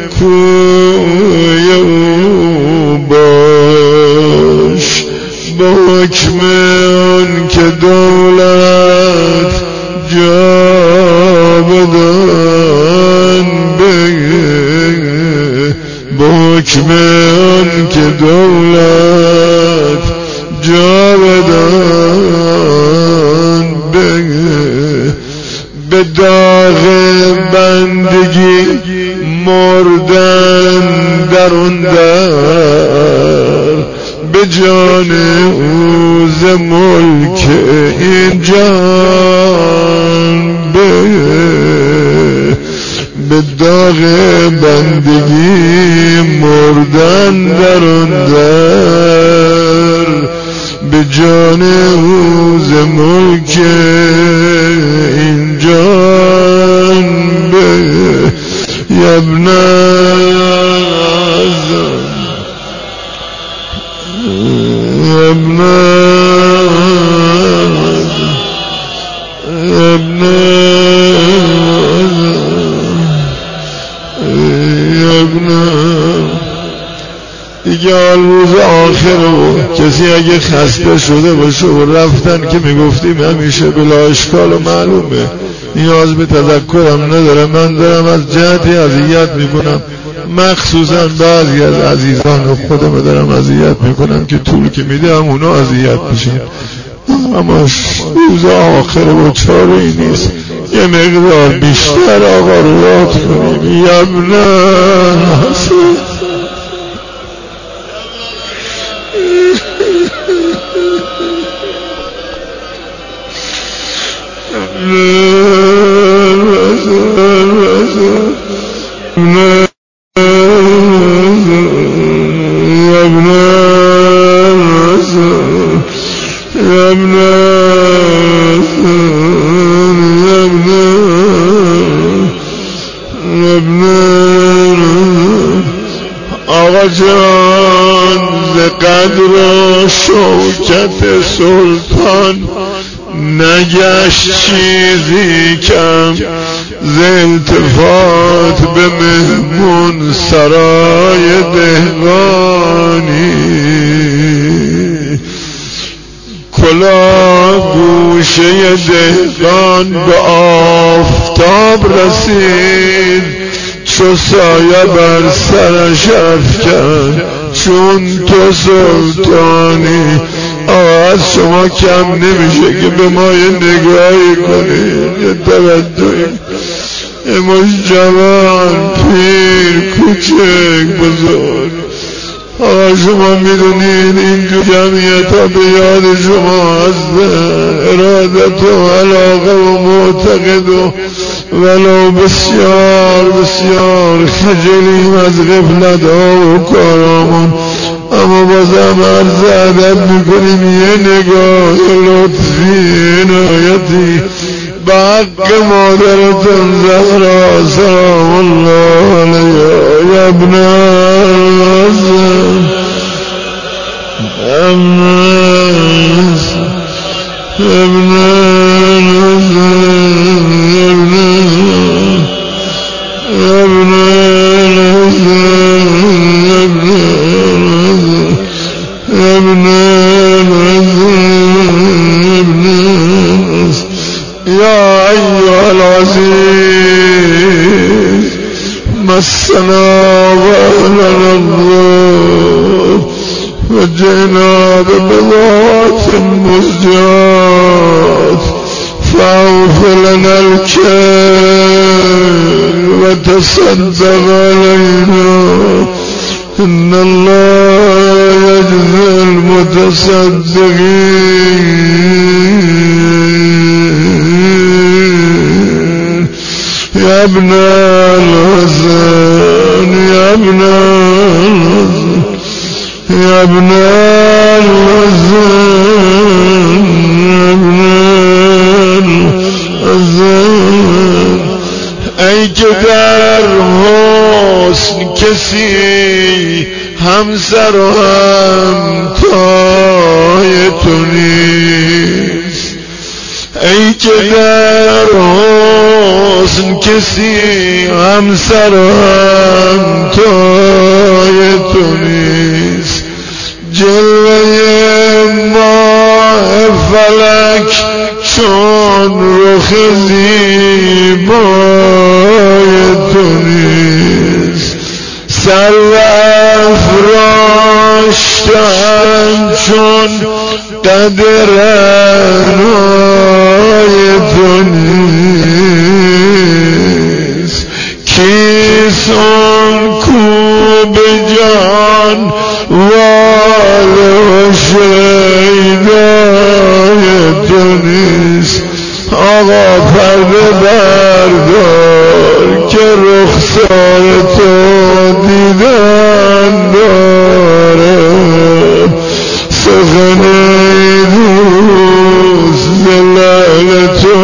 کوی او باش با حکم اون که دولت جاودان بگه با حکم اون که دولت جاودان بگه به داغ بندگی مردن در اون در به جان او ز ملک این جان به داغ بندگی مردن در اون در به جان او ز ملک این جان ابن دیگه روز آخر کسی اگه خسته شده باشه و رفتن که میگفتیم همیشه بلا اشکال و معلومه نیاز به تذکرم نداره من دارم از جهتی اذیت میکنم مخصوصا بعضی از عزیزان خودم دارم اذیت میکنم که طول که میده هم اونا اذیت میشن اما روز آخر و چاره نیست یه مقدار بیشتر آقا رو یاد کنیم یبنه آقا جان ز قدر و شوکت سلطان نگشت چیزی کم ز التفات به مهمون سرای دهقانی کلا گوشه دهقان به آفتاب رسید چو سایه بر سرش افکند چون تو سلطانی از شما کم نمیشه که به ما یه نگاهی کنید یه توجهی اماش جوان پیر کوچک بزرگ شما میدونید این جمعیت ها به یاد شما هستن ارادت و علاقه و معتقد و ولو بسیار بسیار خجلیم از غفلت ها و کارامون اما بازم عرض ادب میکنیم یه نگاه لطفی عنایتی به حق مادرتون زهرا سلام الله علیها یا ابن ابن وأهلنا الضر وجئنا ببضاعة مزجاة فأوف لنا الكيل وتصدق علينا إن الله يجزي المتصدقين يا ابن الحسن يا ابن الحسن يا ابن الحسن يا ابن الحسن ای که در حسن کسی همسر و همتای تو نیست ای که در حسن کسی همسر و همتای تو نیست جلوه ماه فلک چون رخ زیبای تو نیست سرو افراشتن چون قد رعنای تو نیست کیست اون کو به جان وال و شیدای تو نیست آقا پرده بردار که رخسار تو دیدن داره سخن دوست دلال تو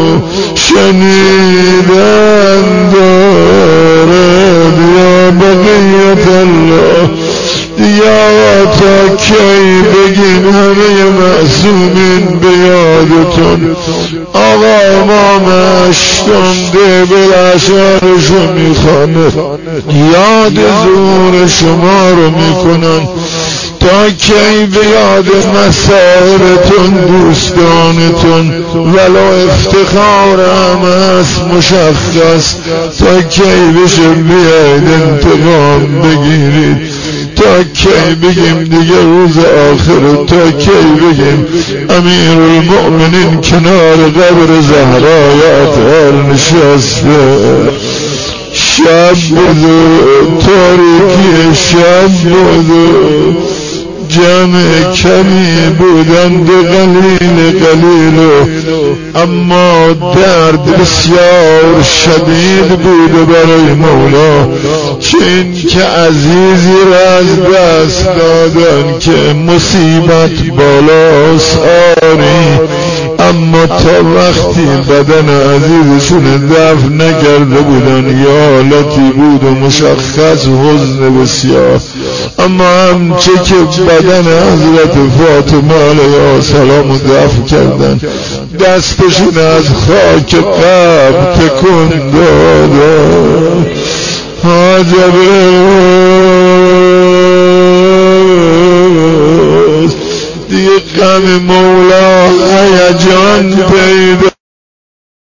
شنیدن داره یا بقیت الله یا تا کی بگین همه معصومین به یادتون آقا امام اشتنده بالاشارشو میخوانه یاد ظهور شما رو میکنن تا کی به یاد مسائرتون دوستانتون ولو افتخار هم هست مشخص تا کی بشه بیاید انتقام بگیرید تا کی بگیم دیگه روز آخر تا کی بگیم امیر المؤمنین کنار قبر زهرای اطهر نشسته شب بودو تاریکی شب بودو جمع کمی بودند قلیل اما درد بسیار شدید بود برای مولا چین که عزیزی را از دست دادن که مصیبت بالاست آری اما تا وقتی بدن عزیزشون دفن نکرده بودن یا حالتی بود و مشخص حزن بسیار اما همچه که بدن حضرت فاطمه علیه السلام دفن کردن دستشون از خاک قبر تکون دادن عجبه دیگه غم مولا هیجان پیدا